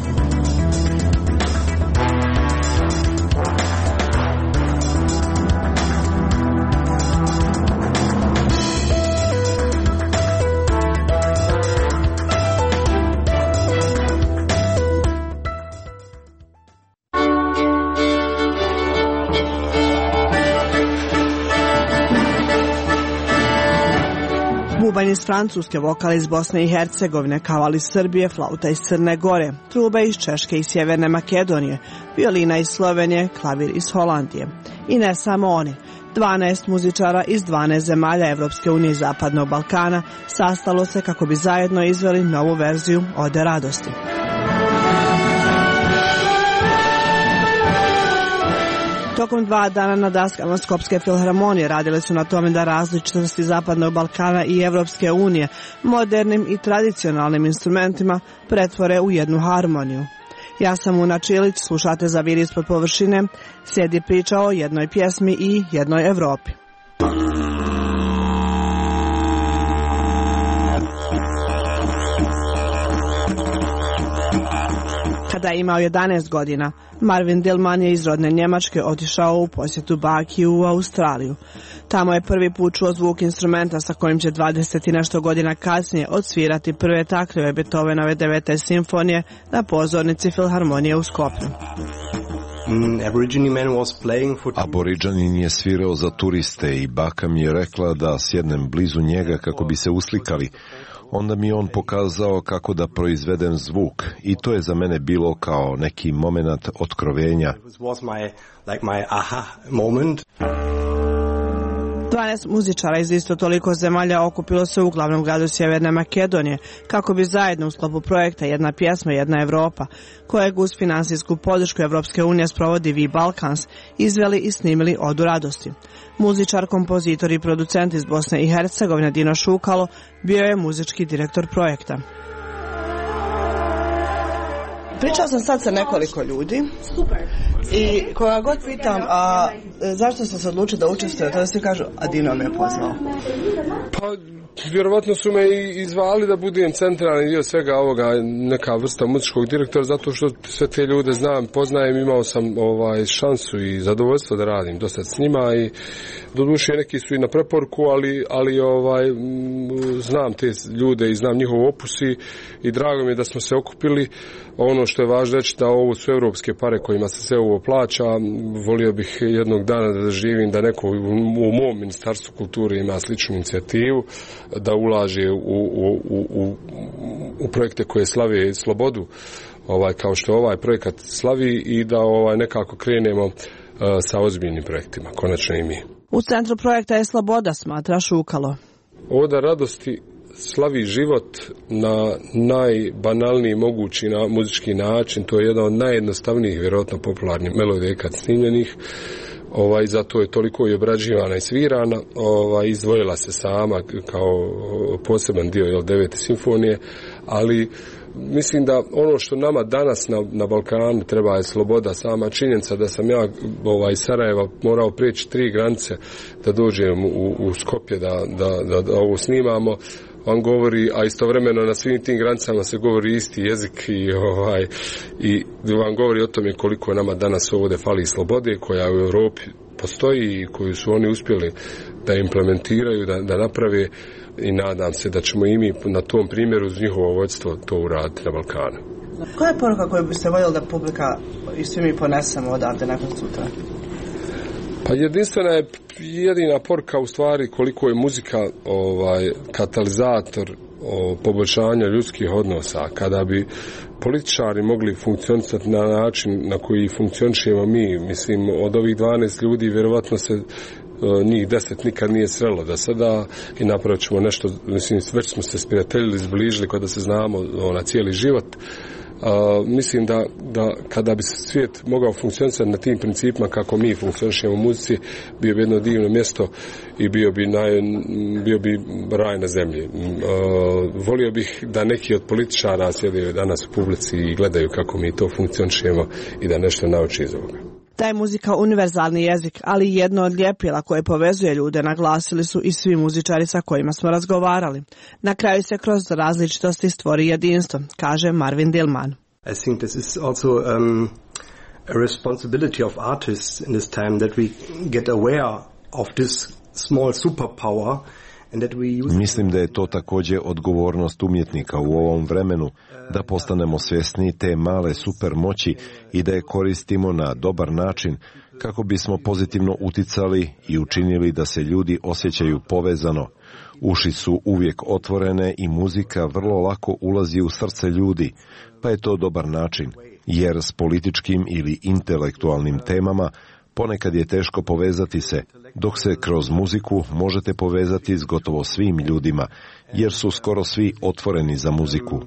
Bubanj iz Francuske, vokal iz Bosne i Hercegovine, kaval iz Srbije, flauta iz Crne Gore, truba iz Češke i Sjeverne Makedonije, violina iz Slovenije, klavir iz Holandije. I ne samo oni. dvanaest muzičara iz dvanaest zemalja Evropske unije i Zapadnog Balkana sastalo se kako bi zajedno izveli novu verziju Ode radosti. Tokom dva dana na daskama Skopske filharmonije radile su na tome da različitosti Zapadnog Balkana i Evropske unije modernim i tradicionalnim instrumentima pretvore u jednu harmoniju. Ja sam Una Čilić, slušate Za vir ispod površine, slijedi priča o jednoj pjesmi i jednoj Evropi. Kada je imao jedanaest godina, Marvin Dillman je iz rodne Njemačke otišao u posjetu Bakiju u Australiju. Tamo je prvi put čuo zvuk instrumenta sa kojim će dvadeset i nešto godina kasnije odsvirati prve taktove Beethovenove devete simfonije na pozornici filharmonije u Skopju. Aboriđanin je svirao za turiste i baka mi je rekla da sjednem blizu njega kako bi se uslikali. Onda mi je on pokazao kako da proizvedem zvuk i to je za mene bilo kao neki moment otkrovenja. dvanaest muzičara iz isto toliko zemalja okupilo se u glavnom gradu Sjeverne Makedonije kako bi zajedno u sklopu projekta Jedna pjesma, jedna Evropa, kojeg uz finansijsku podršku Evropske unije sprovodi V Balkans, izveli i snimili Odu radosti. Muzičar, kompozitor i producent iz Bosne i Hercegovine Dino Šukalo bio je muzički direktor projekta. Pričao sam sad sa nekoliko ljudi. Super. I koga god pitam, a zašto ste se odlučili da učestvujete, tada svi kažu, a Dino me je pozvao. Pa, vjerovatno su me i izvali da budem centralni dio svega ovoga, neka vrsta muzičkog direktora, zato što sve te ljude znam, poznajem, imao sam ovaj, šansu i zadovoljstvo da radim dosta s njima i doduše neki su i na preporuku, ali, ali ovaj, znam te ljude i znam njihov opus i, i drago mi je da smo se okupili. Ono što je važno reći da ovo su evropske pare kojima se sve ovo plaća. Volio bih jednog dana da živim da neko u mom ministarstvu kulture ima sličnu inicijativu, da ulaže u, u, u, u projekte koje slave slobodu, ovaj, kao što ovaj projekat slavi i da ovaj, nekako krenemo uh, sa ozbiljnim projektima, konačno i mi. U centru projekta je sloboda, smatra Šukalo. Oda radosti slavi život na najbanalniji mogući na muzički način. To je jedna od najjednostavnijih, vjerojatno popularnih melodija kad snimljenih. Ovaj, zato je toliko i obrađivana i svirana. Ovaj, izdvojila se sama kao poseban dio jel, devete simfonije, ali mislim da ono što nama danas na, na Balkanu treba je sloboda. Sama činjenica da sam ja ovaj, iz Sarajeva morao prijeći tri granice da dođem u, u Skopje da, da, da, da ovo snimamo, vam govori, a istovremeno na svim tim granicama se govori isti jezik i, ovaj, i vam govori o tome koliko nama danas ovdje fali slobode koja u Europi postoji i koju su oni uspjeli da implementiraju, da, da naprave i nadam se da ćemo i mi na tom primjeru uz njihovo vođstvo to uraditi na Balkanu. Koja je poruka koju biste voljeli da publika i svi mi ponesemo odavde nakon sutra? Pa jedinstvena je jedina poruka u stvari koliko je muzika ovaj, katalizator o poboljšanju ljudskih odnosa, kada bi političari mogli funkcionisati na način na koji funkcionišemo mi, mislim, od ovih dvanaest ljudi vjerovatno se njih deset nikad nije srelo da sada i napravit ćemo nešto, mislim, već smo se sprijateljili, zbližili kada se znamo na cijeli život. Uh, mislim da, da kada bi se svijet mogao funkcionisati na tim principima kako mi funkcionišemo u muzici, bio bi jedno divno mjesto i bio bi, naj, bio bi raj na zemlji. Uh, volio bih da neki od političara sjede danas u publici i gledaju kako mi to funkcionišemo i da nešto nauči iz ovoga. Da je muzika univerzalni jezik, ali jedno od ljepila koje povezuje ljude, naglasili su i svi muzičari sa kojima smo razgovarali. Na kraju se kroz različitosti stvori jedinstvo, kaže Marvin Dillman. I think this is also um, a responsibility of artists in this time that we get aware of this small superpower. Mislim da je to također odgovornost umjetnika u ovom vremenu, da postanemo svjesni te male supermoći i da je koristimo na dobar način kako bismo pozitivno uticali i učinili da se ljudi osjećaju povezano. Uši su uvijek otvorene i muzika vrlo lako ulazi u srce ljudi, pa je to dobar način, jer s političkim ili intelektualnim temama ponekad je teško povezati se, dok se kroz muziku možete povezati s gotovo svim ljudima, jer su skoro svi otvoreni za muziku.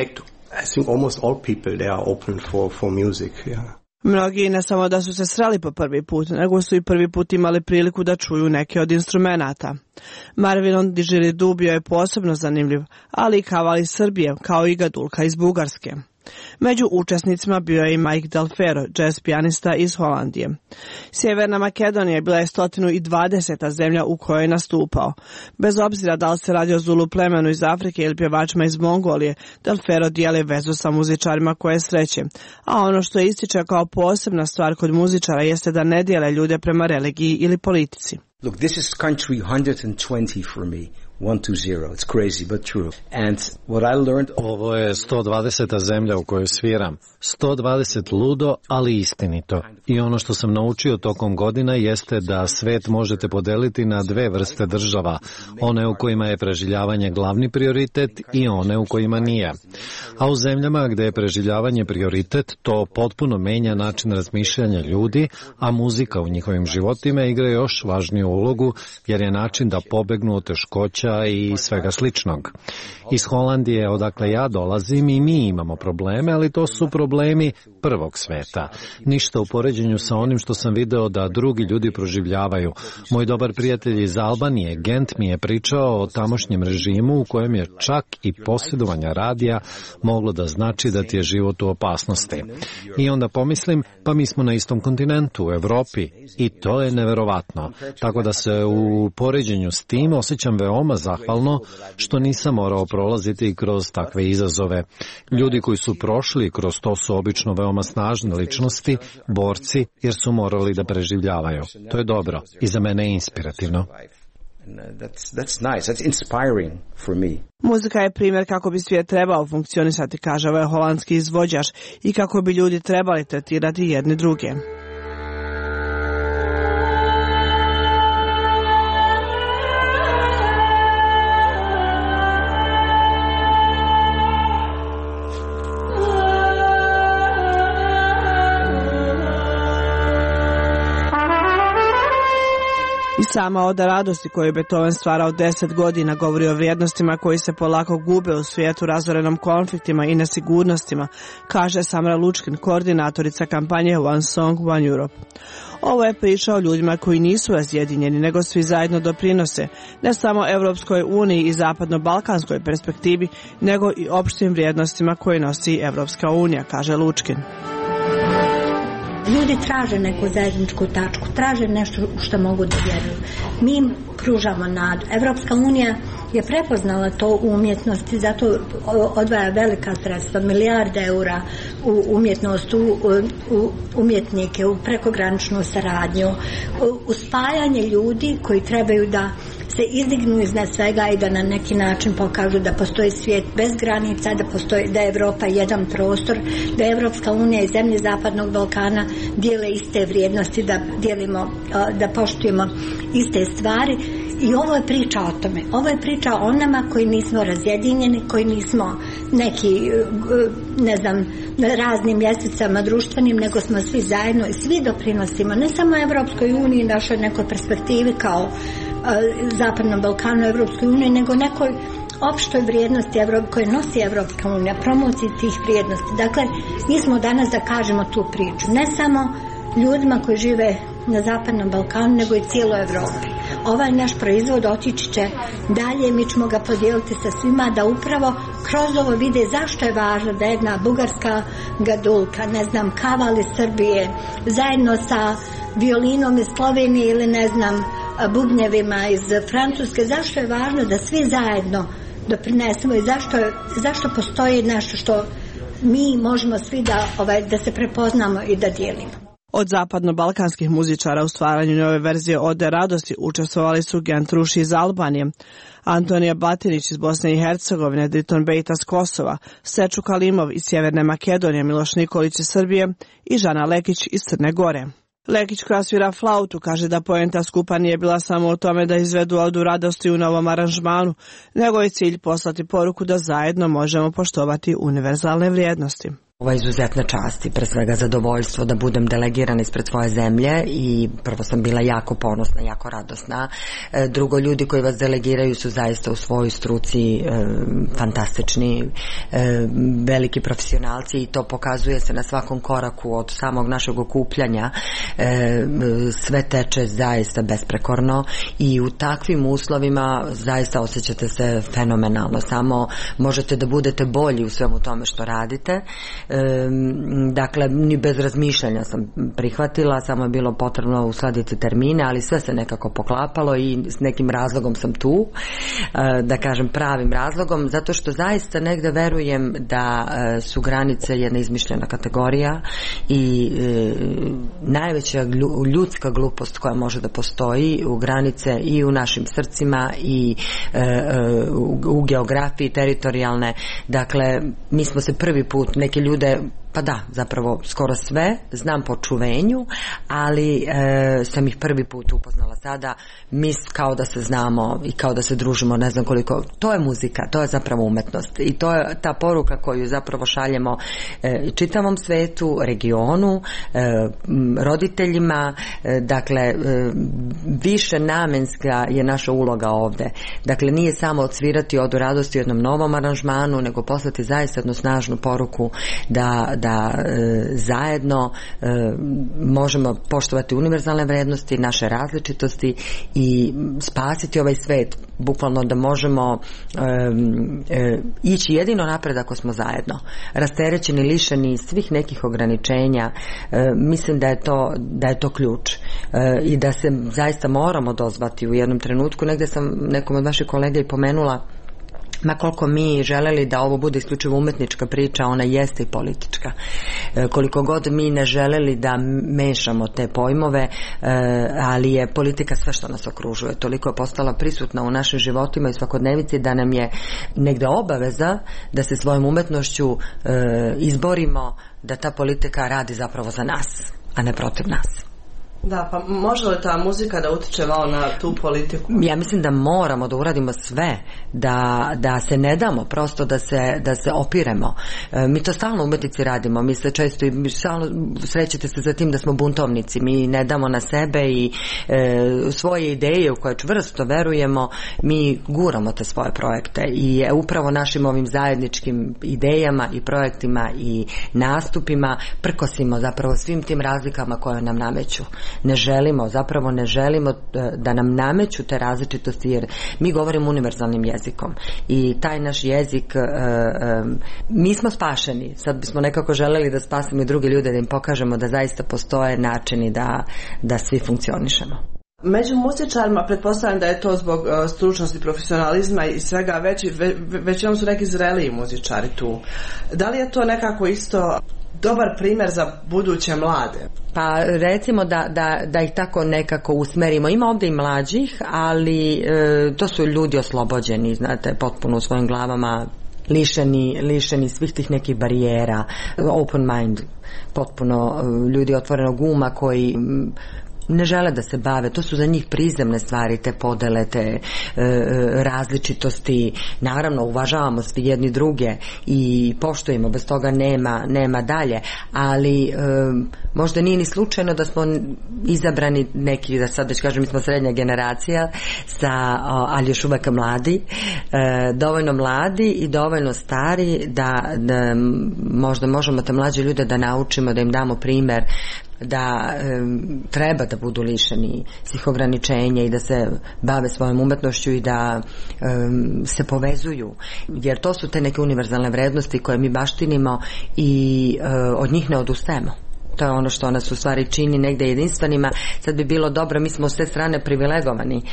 Mnogi ne samo da su se sreli po prvi put, nego su i prvi put imali priliku da čuju neke od instrumenata. Marvin Didgeridoo bio je posebno zanimljiv, ali i kaval iz Srbije, kao i gadulka iz Bugarske. Među učesnicima bio je i Mike Delfero, jazz pijanista iz Holandije. Sjeverna Makedonija bila je sto dvadeseta zemlja u kojoj je nastupao. Bez obzira da li se radi o Zulu plemenu iz Afrike ili pjevačima iz Mongolije, Delfero dijeli vezu sa muzičarima koje sreće. A ono što ističe kao posebna stvar kod muzičara jeste da ne dijele ljude prema religiji ili politici. Look, this is country one hundred twenty for me. one two zero. It's crazy, but true. And what I learned... Ovo je sto dvadeseta zemlja u kojoj sviram. sto dvadeset ludo, ali istinito. I ono što sam naučio tokom godina jeste da svet možete podeliti na dve vrste država. One u kojima je preživljavanje glavni prioritet i one u kojima nije. A u zemljama gdje je preživljavanje prioritet, to potpuno menja način razmišljanja ljudi, a muzika u njihovim životima igra još važniju ulogu, jer je način da pobegnu od teškoća i svega sličnog. Iz Holandije, odakle ja dolazim, i mi imamo probleme, ali to su problemi prvog sveta. Ništa u poređenju sa onim što sam video da drugi ljudi proživljavaju. Moj dobar prijatelj iz Albanije, Gent, mi je pričao o tamošnjem režimu u kojem je čak i posjedovanje radija moglo da znači da ti je život u opasnosti. I onda pomislim, pa mi smo na istom kontinentu, u Evropi, i to je neverovatno. Tako da se u poređenju s tim osjećam veoma zahvalno što nisam morao prolaziti kroz takve izazove. Ljudi koji su prošli kroz to su obično veoma snažne ličnosti, borci, jer su morali da preživljavaju. To je dobro i za mene je inspirativno. That's, that's nice. That's inspiring for me. Muzika je primjer kako bi svijet trebao funkcionisati, kaže ovaj holandski izvođač, i kako bi ljudi trebali tretirati jedni druge. I sama oda radosti koju je Beethoven stvarao deset godina govori o vrijednostima koji se polako gube u svijetu razorenom konfliktima i nesigurnostima, kaže Samra Lučkin, koordinatorica kampanje One Song, One Europe. Ovo je priča o ljudima koji nisu razjedinjeni, nego svi zajedno doprinose, ne samo Evropskoj uniji i zapadno-balkanskoj perspektivi, nego i opštim vrijednostima koje nosi Evropska unija, kaže Lučkin. Ljudi traže neku zajedničku tačku, traže nešto u što mogu da vjeruju. Mi im pružamo nadu. Evropska unija je prepoznala to u umjetnosti, zato odvaja velika sredstva, milijarde eura u umjetnost, u, u umjetnike, u prekograničnu saradnju, u, u spajanje ljudi koji trebaju da se izdignu iznad svega i da na neki način pokažu da postoji svijet bez granica, da postoji, da je Evropa jedan prostor, da je Evropska unija i zemlje Zapadnog Balkana dijele iste vrijednosti, da dijelimo, da poštujemo iste stvari I ovo je priča o tome. Ovo je priča o nama koji nismo razjedinjeni, koji nismo neki, ne znam, raznim ljestvicama društvenim, nego smo svi zajedno i svi doprinosimo, ne samo Evropskoj uniji, našoj nekoj perspektivi kao Zapadnom Balkanu, Evropskoj uniji, nego nekoj opštoj vrijednosti koje nosi Evropska unija, promociji tih vrijednosti. Dakle, mi smo danas da kažemo tu priču, ne samo ljudima koji žive na Zapadnom Balkanu, nego i cijeloj Evropi. Ovaj naš proizvod otići će dalje, mi ćemo ga podijeliti sa svima, da upravo kroz ovo vide zašto je važno da jedna bugarska gadulka, ne znam, kaval iz Srbije, zajedno sa violinom iz Slovenije ili ne znam, bubnjevima iz Francuske, zašto je važno da svi zajedno doprinesemo i zašto, zašto postoji nešto što mi možemo svi da, ovaj, da se prepoznamo i da dijelimo. Od zapadno-balkanskih muzičara u stvaranju nove verzije Ode radosti učestvovali su Gent Ruši iz Albanije, Antonija Batinić iz Bosne i Hercegovine, Driton Bejta s Kosova, Seču Kalimov iz Sjeverne Makedonije, Miloš Nikolić iz Srbije i Žana Lekić iz Crne Gore. Lekić koja svira flautu kaže da poenta skupa nije bila samo o tome da izvedu Odu radosti u novom aranžmanu, nego je cilj poslati poruku da zajedno možemo poštovati univerzalne vrijednosti. Ovo je izuzetna čast i pre svega zadovoljstvo da budem delegirana ispred svoje zemlje i prvo sam bila jako ponosna, jako radosna. Drugo, ljudi koji vas delegiraju su zaista u svojoj struci e, fantastični, e, veliki profesionalci i to pokazuje se na svakom koraku od samog našeg okupljanja. E, sve teče zaista besprekorno i u takvim uslovima zaista osjećate se fenomenalno. Samo možete da budete bolji u svemu tome što radite. Dakle, ni bez razmišljanja sam prihvatila, samo je bilo potrebno uskladiti termine, ali sve se nekako poklapalo i s nekim razlogom sam tu, da kažem pravim razlogom, zato što zaista negde verujem da su granice jedna izmišljena kategorija i najveća ljudska glupost koja može da postoji u granice i u našim srcima i u geografiji teritorijalne. Dakle, mi smo se prvi put, neke ljude, pa da, zapravo skoro sve znam po čuvenju, ali e, sam ih prvi put upoznala sada, mi kao da se znamo i kao da se družimo, ne znam koliko. To je muzika, to je zapravo umetnost i to je ta poruka koju zapravo šaljemo e, čitavom svetu, regionu, e, roditeljima, e, dakle e, više namenska je naša uloga ovde. Dakle, nije samo odsvirati Odu radosti u jednom novom aranžmanu, nego poslati zaista jednu snažnu poruku da da e, zajedno e, možemo poštovati univerzalne vrednosti, naše različitosti i spasiti ovaj svet, bukvalno da možemo e, e, ići jedino napred ako smo zajedno, rasterećeni, lišeni svih nekih ograničenja. E, mislim da je to, da je to ključ e, i da se zaista moramo dozvati u jednom trenutku. Negde sam nekom od vaših kolega i pomenula, ma koliko mi želeli da ovo bude isključivo umetnička priča, ona jeste i politička. E, koliko god mi ne želeli da mešamo te pojmove, e, ali je politika sve što nas okružuje. Toliko je postala prisutna u našim životima i svakodnevici da nam je negde obaveza da se svojom umetnošću e, izborimo da ta politika radi zapravo za nas, a ne protiv nas. Da, pa može li ta muzika da utiče malo na tu politiku? Ja mislim da moramo da uradimo sve, da, da se ne damo, prosto da se, da se opiremo. E, mi to stalno u umetnici radimo, mi se često i stalno srećete se za tim da smo buntovnici, mi ne damo na sebe i e, svoje ideje u koje čvrsto verujemo, mi guramo te svoje projekte i upravo našim ovim zajedničkim idejama i projektima i nastupima prkosimo zapravo svim tim razlikama koje nam nameću. Ne želimo, zapravo ne želimo da nam nameću te različitosti, jer mi govorimo univerzalnim jezikom i taj naš jezik, mi smo spašeni, sad bismo nekako želeli da spasimo i druge ljude, da im pokažemo da zaista postoje načini da, da svi funkcionišemo. Među muzičarima pretpostavljam da je to zbog uh, stručnosti, profesionalizma i svega, već, ve, većinom su neki zreliji muzičari tu. Da li je to nekako isto dobar primjer za buduće mlade? Pa recimo da, da, da ih tako nekako usmerimo. Ima ovdje i mlađih, ali e, to su ljudi oslobođeni, znate, potpuno u svojim glavama, lišeni, lišeni svih tih nekih barijera, open mind, potpuno ljudi otvorenog uma koji ne žele da se bave, to su za njih prizemne stvari, te podele, te e, različitosti. Naravno, uvažavamo svi jedni druge i poštujemo, bez toga nema, nema dalje, ali e, možda nije ni slučajno da smo izabrani neki, da sad već kažem, mi smo srednja generacija, sa, o, ali još uvek mladi, e, dovoljno mladi i dovoljno stari da, da možda možemo te mlađe ljude da naučimo, da im damo primer da e, treba da budu lišeni svih ograničenja i da se bave svojom umetnošću i da e, se povezuju, jer to su te neke univerzalne vrednosti koje mi baštinimo i e, od njih ne odustajemo. To je ono što nas u stvari čini negde jedinstvenima. Sad bi bilo dobro, mi smo s te strane privilegovani,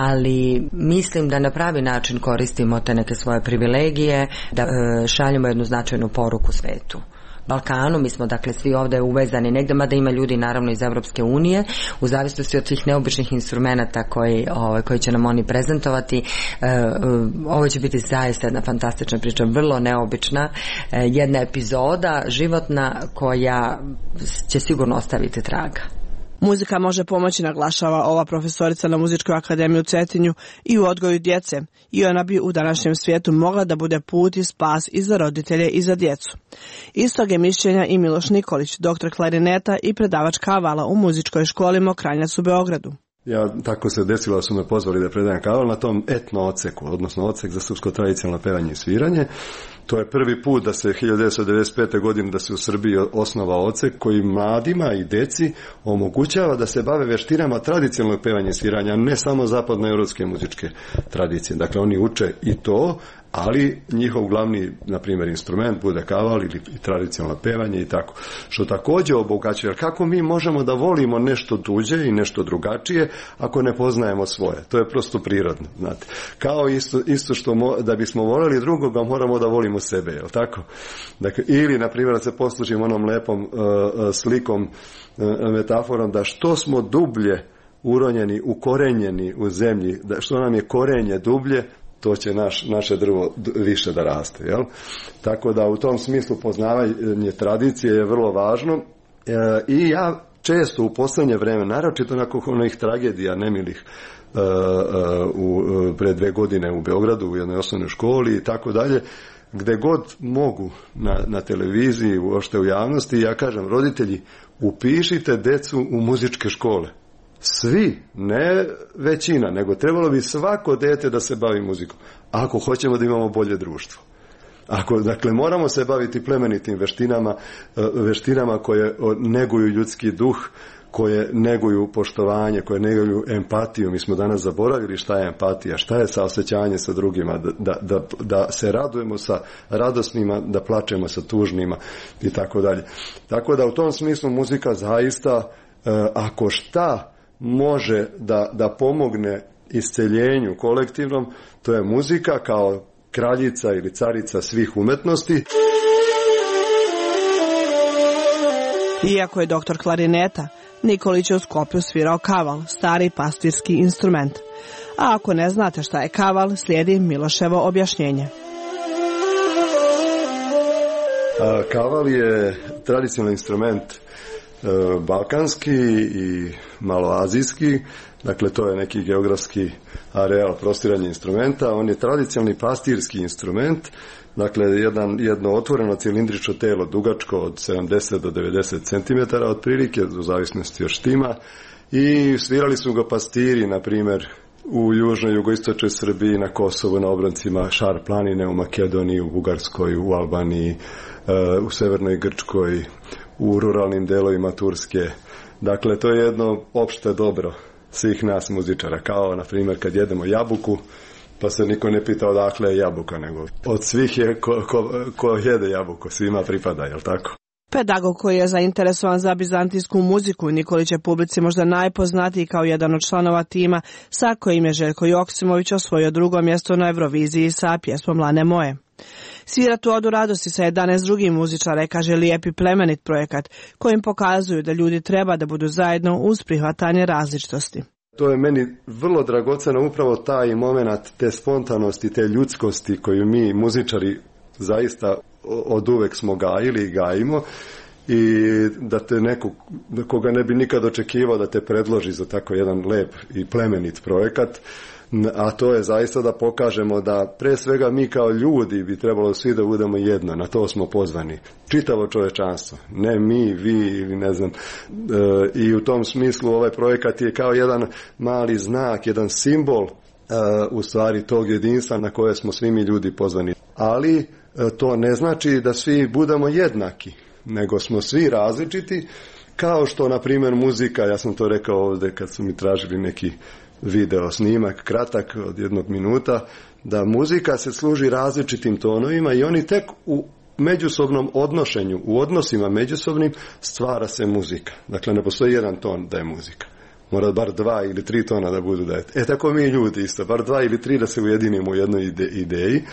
ali mislim da na pravi način koristimo te neke svoje privilegije, da e, šaljemo jednu značajnu poruku svetu. Balkanu, mi smo dakle svi ovdje uvezani negdje, mada ima ljudi naravno iz Evropske unije, u zavisnosti od tih neobičnih instrumenata koji, ovaj, koji će nam oni prezentovati. E, ovo će biti zaista jedna fantastična priča, vrlo neobična, e, jedna epizoda životna koja će sigurno ostaviti traga. Muzika može pomoći, naglašava ova profesorica na Muzičkoj akademiji u Cetinju, i u odgoju djece, i ona bi u današnjem svijetu mogla da bude put i spas i za roditelje i za djecu. Istog je mišljenja i Miloš Nikolić, doktor klarineta i predavač kavala u Muzičkoj školi Mokranjac u Beogradu. Ja, tako se desilo da su me pozvali da predajem kaval na tom etno odseku, odnosno odsek za srpsko tradicionalno pevanje i sviranje. To je prvi put da se hiljadu devetsto devedeset pete. godine da se u Srbiji osnova odsek koji mladima i deci omogućava da se bave veštinama tradicionalnog pevanja i sviranja, ne samo zapadnoevropske muzičke tradicije. Dakle, oni uče i to, ali njihov glavni, na primjer, instrument bude kaval ili tradicionalno pevanje i tako. Što također obogaćuje, jer kako mi možemo da volimo nešto tuđe i nešto drugačije ako ne poznajemo svoje? To je prosto prirodno, znate. Kao isto, isto što mo, da bismo voljeli drugoga, moramo da volimo sebe, je li tako? Dakle, ili, na primjer, da se poslužimo onom lepom uh, slikom, uh, metaforom, da što smo dublje uronjeni, ukorenjeni u zemlji, da što nam je korenje dublje, to će naš, naše drvo više da raste. Jel? Tako da u tom smislu poznavanje tradicije je vrlo važno e, i ja često u posljednje vreme, naročito nakon onih tragedija nemilih e, e, u, pre dve godine u Beogradu u jednoj osnovnoj školi i tako dalje, gde god mogu na, na televiziji, uopšte u javnosti, ja kažem, roditelji, upišite decu u muzičke škole. Svi, ne većina, nego trebalo bi svako dete da se bavi muzikom, ako hoćemo da imamo bolje društvo. Ako, dakle, moramo se baviti plemenitim veštinama, veštinama koje neguju ljudski duh, koje neguju poštovanje, koje neguju empatiju. Mi smo danas zaboravili šta je empatija, šta je saosećanje sa drugima, da, da, da se radujemo sa radosnima, da plačemo sa tužnima i tako dalje. Tako da u tom smislu muzika zaista, ako šta može da, da pomogne isceljenju kolektivnom, to je muzika kao kraljica ili carica svih umetnosti. Iako je doktor klarineta, Nikolić je u Skoplju svirao kaval, stari pastirski instrument. A ako ne znate šta je kaval, slijedi Miloševo objašnjenje. A, kaval je tradicionalni instrument balkanski i maloazijski, dakle to je neki geografski areal prostiranja instrumenta. On je tradicionalni pastirski instrument, dakle jedan, jedno otvoreno cilindrično telo dugačko od sedamdeset do devedeset centimetara otprilike, u zavisnosti od štima, i svirali su ga pastiri, na primjer, u južnoj, jugoistočnoj Srbiji, na Kosovu, na obroncima Šar planine, u Makedoniji, u Bugarskoj, u Albaniji, u severnoj Grčkoj, u ruralnim delovima Turske. Dakle, to je jedno opšte dobro svih nas muzičara. Kao, na primjer, kad jedemo jabuku, pa se niko ne pita odakle je jabuka, nego od svih je ko, ko, ko jede jabuku, svima pripada, jel tako? Pedagog koji je zainteresovan za bizantijsku muziku, Nikolić je publici možda najpoznatiji kao jedan od članova tima sa kojim je Željko Joksimović osvojio drugo mjesto na Euroviziji sa pjesmom Lane moje. Svira tu odu radosti sa jedanaest drugih muzičara, kaže lijepi plemenit projekat kojim pokazuju da ljudi treba da budu zajedno uz prihvatanje različitosti. To je meni vrlo dragoceno, upravo taj moment te spontanosti, te ljudskosti koju mi muzičari zaista od uvek smo gajili i gajimo, i da te neko, koga ne bi nikad očekivao da te predloži za tako jedan lep i plemenit projekat, a to je zaista da pokažemo da pre svega mi kao ljudi bi trebalo svi da budemo jedno, na to smo pozvani. Čitavo čovečanstvo, ne mi, vi ili ne znam. E, I u tom smislu ovaj projekat je kao jedan mali znak, jedan simbol e, u stvari tog jedinstva na koje smo svi mi ljudi pozvani. Ali e, to ne znači da svi budemo jednaki, nego smo svi različiti, kao što na primjer muzika, ja sam to rekao ovdje kad su mi tražili neki video snimak, kratak od jednog minuta, da muzika se služi različitim tonovima i oni tek u međusobnom odnošenju, u odnosima međusobnim stvara se muzika. Dakle, ne postoji jedan ton da je muzika. Mora bar dva ili tri tona da budu da je. E tako mi ljudi isto, bar dva ili tri da se ujedinimo u jednoj ide, ideji. E,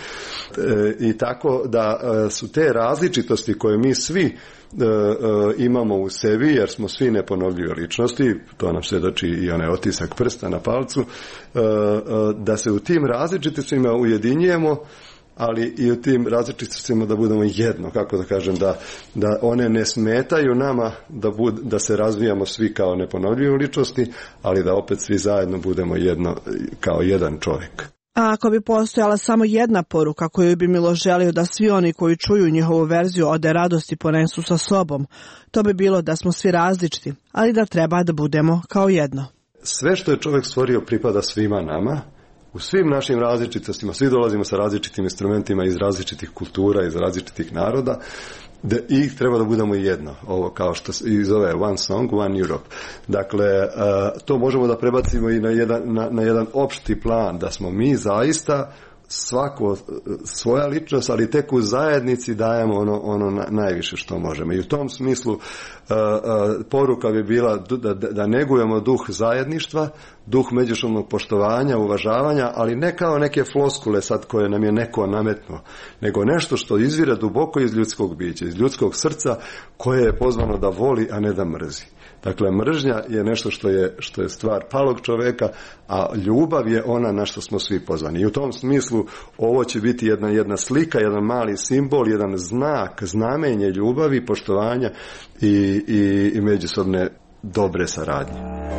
I tako da e, su te različitosti koje mi svi e, e, imamo u sebi, jer smo svi neponovljive ličnosti, to nam svjedoči i onaj otisak prsta na palcu, e, e, da se u tim različitostima ujedinjujemo, ali i u tim različitostima da budemo jedno, kako da kažem, da, da one ne smetaju nama da, bud, da se razvijamo svi kao neponovljive ličnosti, ali da opet svi zajedno budemo jedno, kao jedan čovjek. A ako bi postojala samo jedna poruka koju bi Milo želio da svi oni koji čuju njihovu verziju Ode radosti ponesu sa sobom, to bi bilo da smo svi različiti, ali da treba da budemo kao jedno. Sve što je čovjek stvorio pripada svima nama. U svim našim različitostima, svi dolazimo sa različitim instrumentima iz različitih kultura, iz različitih naroda, da ih treba da budemo jedno, ovo kao što se zove One Song, One Europe. Dakle, to možemo da prebacimo i na jedan, na, na jedan opšti plan, da smo mi zaista svako svoja ličnost, ali tek u zajednici dajemo ono, ono najviše što možemo. I u tom smislu uh, uh, poruka bi bila da, da, da negujemo duh zajedništva, duh međusobnog poštovanja, uvažavanja, ali ne kao neke floskule sad koje nam je neko nametnuo, nego nešto što izvire duboko iz ljudskog bića, iz ljudskog srca koje je pozvano da voli, a ne da mrzi. Dakle, mržnja je nešto što je, što je stvar palog čoveka, a ljubav je ona na što smo svi pozvani. I u tom smislu ovo će biti jedna, jedna slika, jedan mali simbol, jedan znak, znamenje ljubavi, poštovanja i, i, i međusobne dobre saradnje.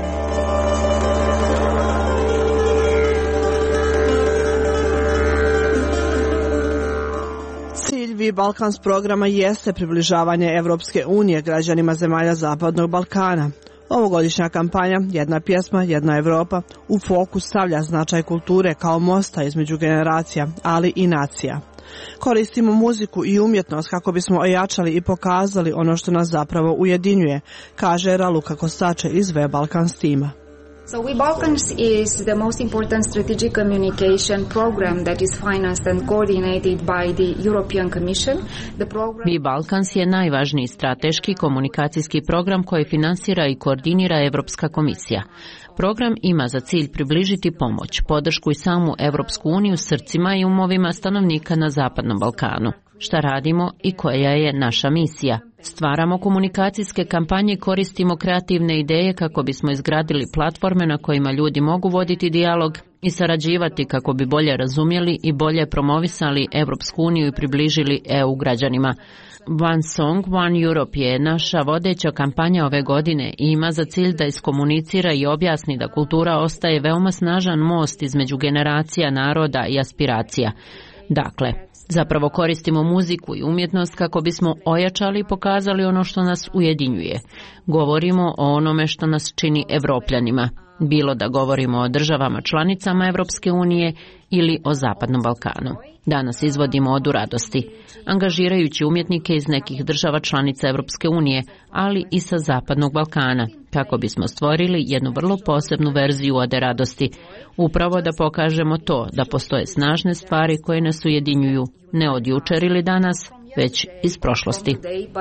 Vi Balkans programa jeste približavanje Evropske unije građanima zemalja Zapadnog Balkana. Ovogodišnja kampanja Jedna pjesma, jedna Evropa u fokus stavlja značaj kulture kao mosta između generacija, ali i nacija. Koristimo muziku i umjetnost kako bismo ojačali i pokazali ono što nas zapravo ujedinjuje, kaže Raluka Kostače iz We Balkans tima. So We Balkans is the most important strategic communication program that is financed and coordinated by the European Commission. The program... We Balkans je najvažniji strateški komunikacijski program koji finansira i koordinira Evropska komisija. Program ima za cilj približiti pomoć, podršku i samu Evropsku uniju srcima i umovima stanovnika na Zapadnom Balkanu. Šta radimo i koja je naša misija? Stvaramo komunikacijske kampanje i koristimo kreativne ideje kako bismo izgradili platforme na kojima ljudi mogu voditi dijalog i sarađivati kako bi bolje razumjeli i bolje promovisali Evropsku uniju i približili E U građanima. One Song, One Europe je naša vodeća kampanja ove godine i ima za cilj da iskomunicira i objasni da kultura ostaje veoma snažan most između generacija, naroda i aspiracija. Dakle, zapravo koristimo muziku i umjetnost kako bismo ojačali i pokazali ono što nas ujedinjuje. Govorimo o onome što nas čini Evropljanima, bilo da govorimo o državama članicama Evropske unije ili o Zapadnom Balkanu. Danas izvodimo Odu radosti, angažirajući umjetnike iz nekih država članica Evropske unije, ali i sa Zapadnog Balkana, kako bismo stvorili jednu vrlo posebnu verziju Ode radosti, upravo da pokažemo to da postoje snažne stvari koje nas ujedinjuju, ne od jučer ili danas, već iz prošlosti.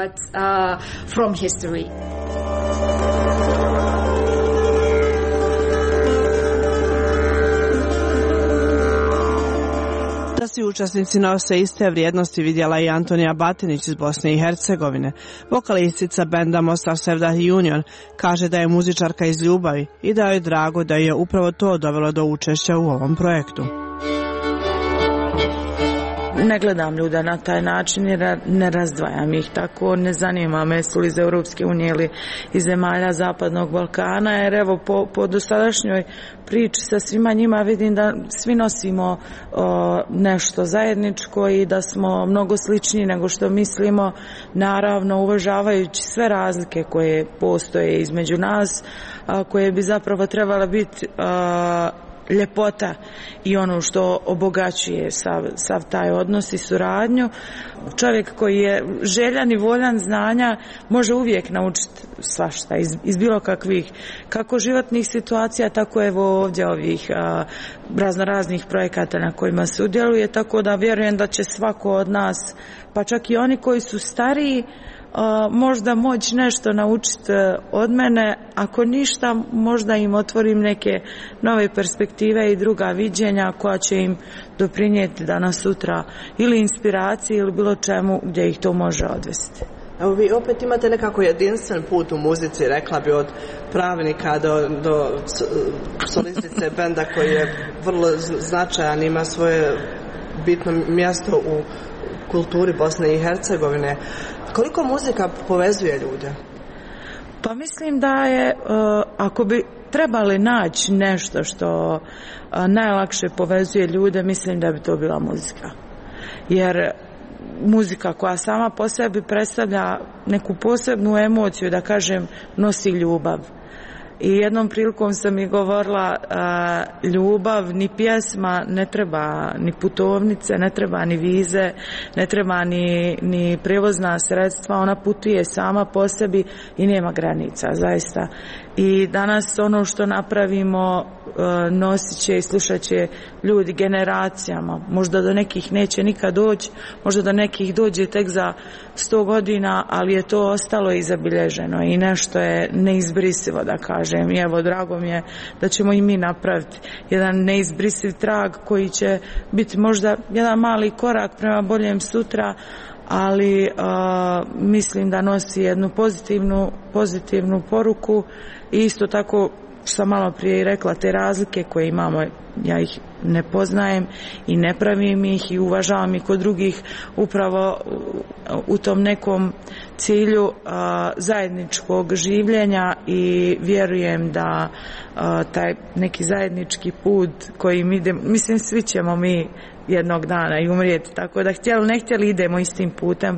Da svi učesnici nose iste vrijednosti vidjela i Antonija Batinić iz Bosne i Hercegovine. Vokalistica benda Mostar Sevdah Union kaže da je muzičarka iz ljubavi i da je drago da je upravo to dovelo do učešća u ovom projektu. ne gledam ljude na taj način jer ne razdvajam ih tako, ne zanima me su li iz Europske unije ili iz zemalja Zapadnog Balkana, jer evo po, po dosadašnjoj priči sa svima njima vidim da svi nosimo o, nešto zajedničko i da smo mnogo sličniji nego što mislimo, naravno uvažavajući sve razlike koje postoje između nas, a, koje bi zapravo trebala biti a, ljepota i ono što obogaćuje sav, sav taj odnos i suradnju. Čovjek koji je željan i voljan znanja može uvijek naučiti svašta iz, iz bilo kakvih kako životnih situacija, tako evo ovdje ovih a, razno raznih projekata na kojima sudjeluje, tako da vjerujem da će svako od nas, pa čak i oni koji su stariji, možda moći nešto naučiti od mene, ako ništa možda im otvorim neke nove perspektive i druga viđenja koja će im doprinijeti danas sutra ili inspiraciji ili bilo čemu gdje ih to može odvesti. Evo vi opet imate nekako jedinstven put u muzici, rekla bi od pravnika do, do solistice benda koji je vrlo značajan, ima svoje bitno mjesto u kulturi Bosne i Hercegovine. Koliko muzika povezuje ljude? Pa mislim da je, ako bi trebali naći nešto što najlakše povezuje ljude, mislim da bi to bila muzika. Jer muzika koja sama po sebi predstavlja neku posebnu emociju, da kažem, nosi ljubav. I jednom prilikom sam mi govorila, a, ljubav, ni pjesma, ne treba ni putovnice, ne treba ni vize, ne treba ni, ni prijevozna sredstva, ona putuje sama po sebi i nema granica, zaista. I danas ono što napravimo nosit će i slušat će ljudi generacijama, možda do nekih neće nikad doći, možda do nekih dođe tek za sto godina, ali je to ostalo i zabilježeno i nešto je neizbrisivo, da kažem. I evo, drago mi je da ćemo i mi napraviti jedan neizbrisiv trag koji će biti možda jedan mali korak prema boljem sutra, ali uh, mislim da nosi jednu pozitivnu, pozitivnu poruku i isto tako što sam malo prije rekla, te razlike koje imamo, ja ih ne poznajem i ne pravim ih i uvažavam ih kod drugih upravo u tom nekom cilju a, zajedničkog življenja i vjerujem da a, taj neki zajednički put kojim idemo, mislim svi ćemo mi jednog dana i umrijeti, tako da htjeli ne htjeli idemo istim putem.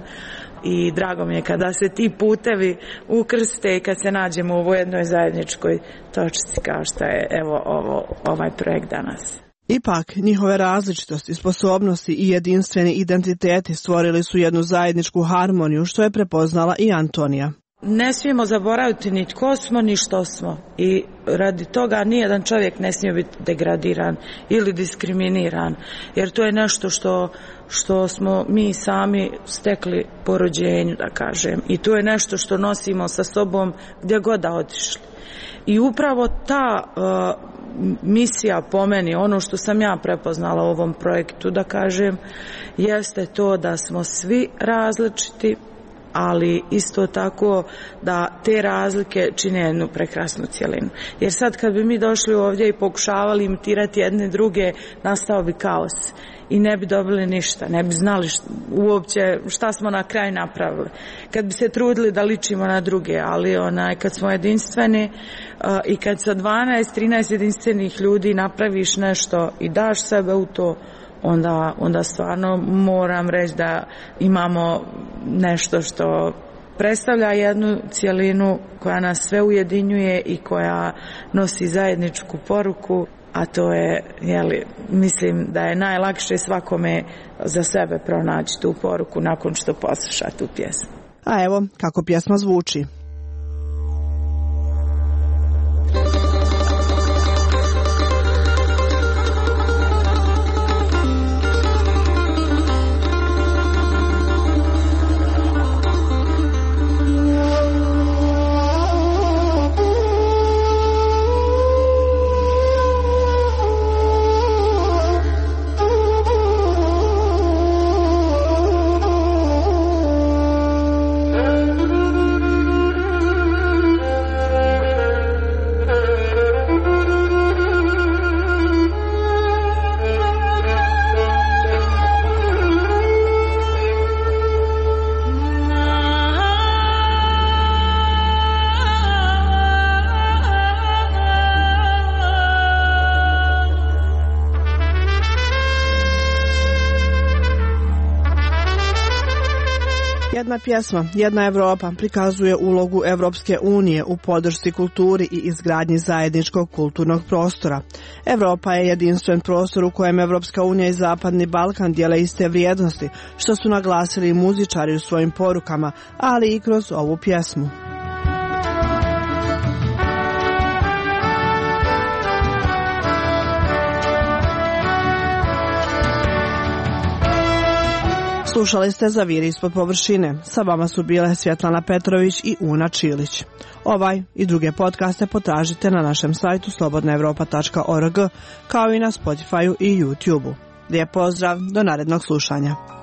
I drago mi je kada se ti putevi ukrste i kad se nađemo u ovoj jednoj zajedničkoj točci kao što je evo ovo, ovaj projekt danas. Ipak, njihove različitosti, sposobnosti i jedinstveni identiteti stvorili su jednu zajedničku harmoniju što je prepoznala i Antonija. Ne smijemo zaboraviti ni tko smo ni što smo i radi toga nijedan čovjek ne smije biti degradiran ili diskriminiran, jer to je nešto što, što smo mi sami stekli po rođenju, da kažem, i to je nešto što nosimo sa sobom gdje god da otišli. I upravo ta uh, misija po meni, ono što sam ja prepoznala u ovom projektu, da kažem, jeste to da smo svi različiti, ali isto tako da te razlike čine jednu prekrasnu cjelinu. Jer sad kad bi mi došli ovdje i pokušavali imitirati jedne druge, nastao bi kaos i ne bi dobili ništa, ne bi znali šta, uopće šta smo na kraju napravili. Kad bi se trudili da ličimo na druge, ali onaj, kad smo jedinstveni uh, i kad sa dvanaest trinaest jedinstvenih ljudi napraviš nešto i daš sebe u to, Onda, onda stvarno moram reći da imamo nešto što predstavlja jednu cjelinu koja nas sve ujedinjuje i koja nosi zajedničku poruku, a to je, jeli, mislim da je najlakše svakome za sebe pronaći tu poruku nakon što posluša tu pjesmu. A evo kako pjesma zvuči. Jedna pjesma, jedna Evropa prikazuje ulogu Evropske unije u podršci kulturi i izgradnji zajedničkog kulturnog prostora. Evropa je jedinstven prostor u kojem Evropska unija i Zapadni Balkan dijele iste vrijednosti, što su naglasili muzičari u svojim porukama, ali i kroz ovu pjesmu. Slušali ste Zaviri ispod površine. Sa vama su bile Svjetlana Petrović i Una Čilić. Ovaj i druge podcaste potražite na našem sajtu slobodna evropa tačka org, kao i na Spotifyu i YouTubeu. Lijep pozdrav, do narednog slušanja.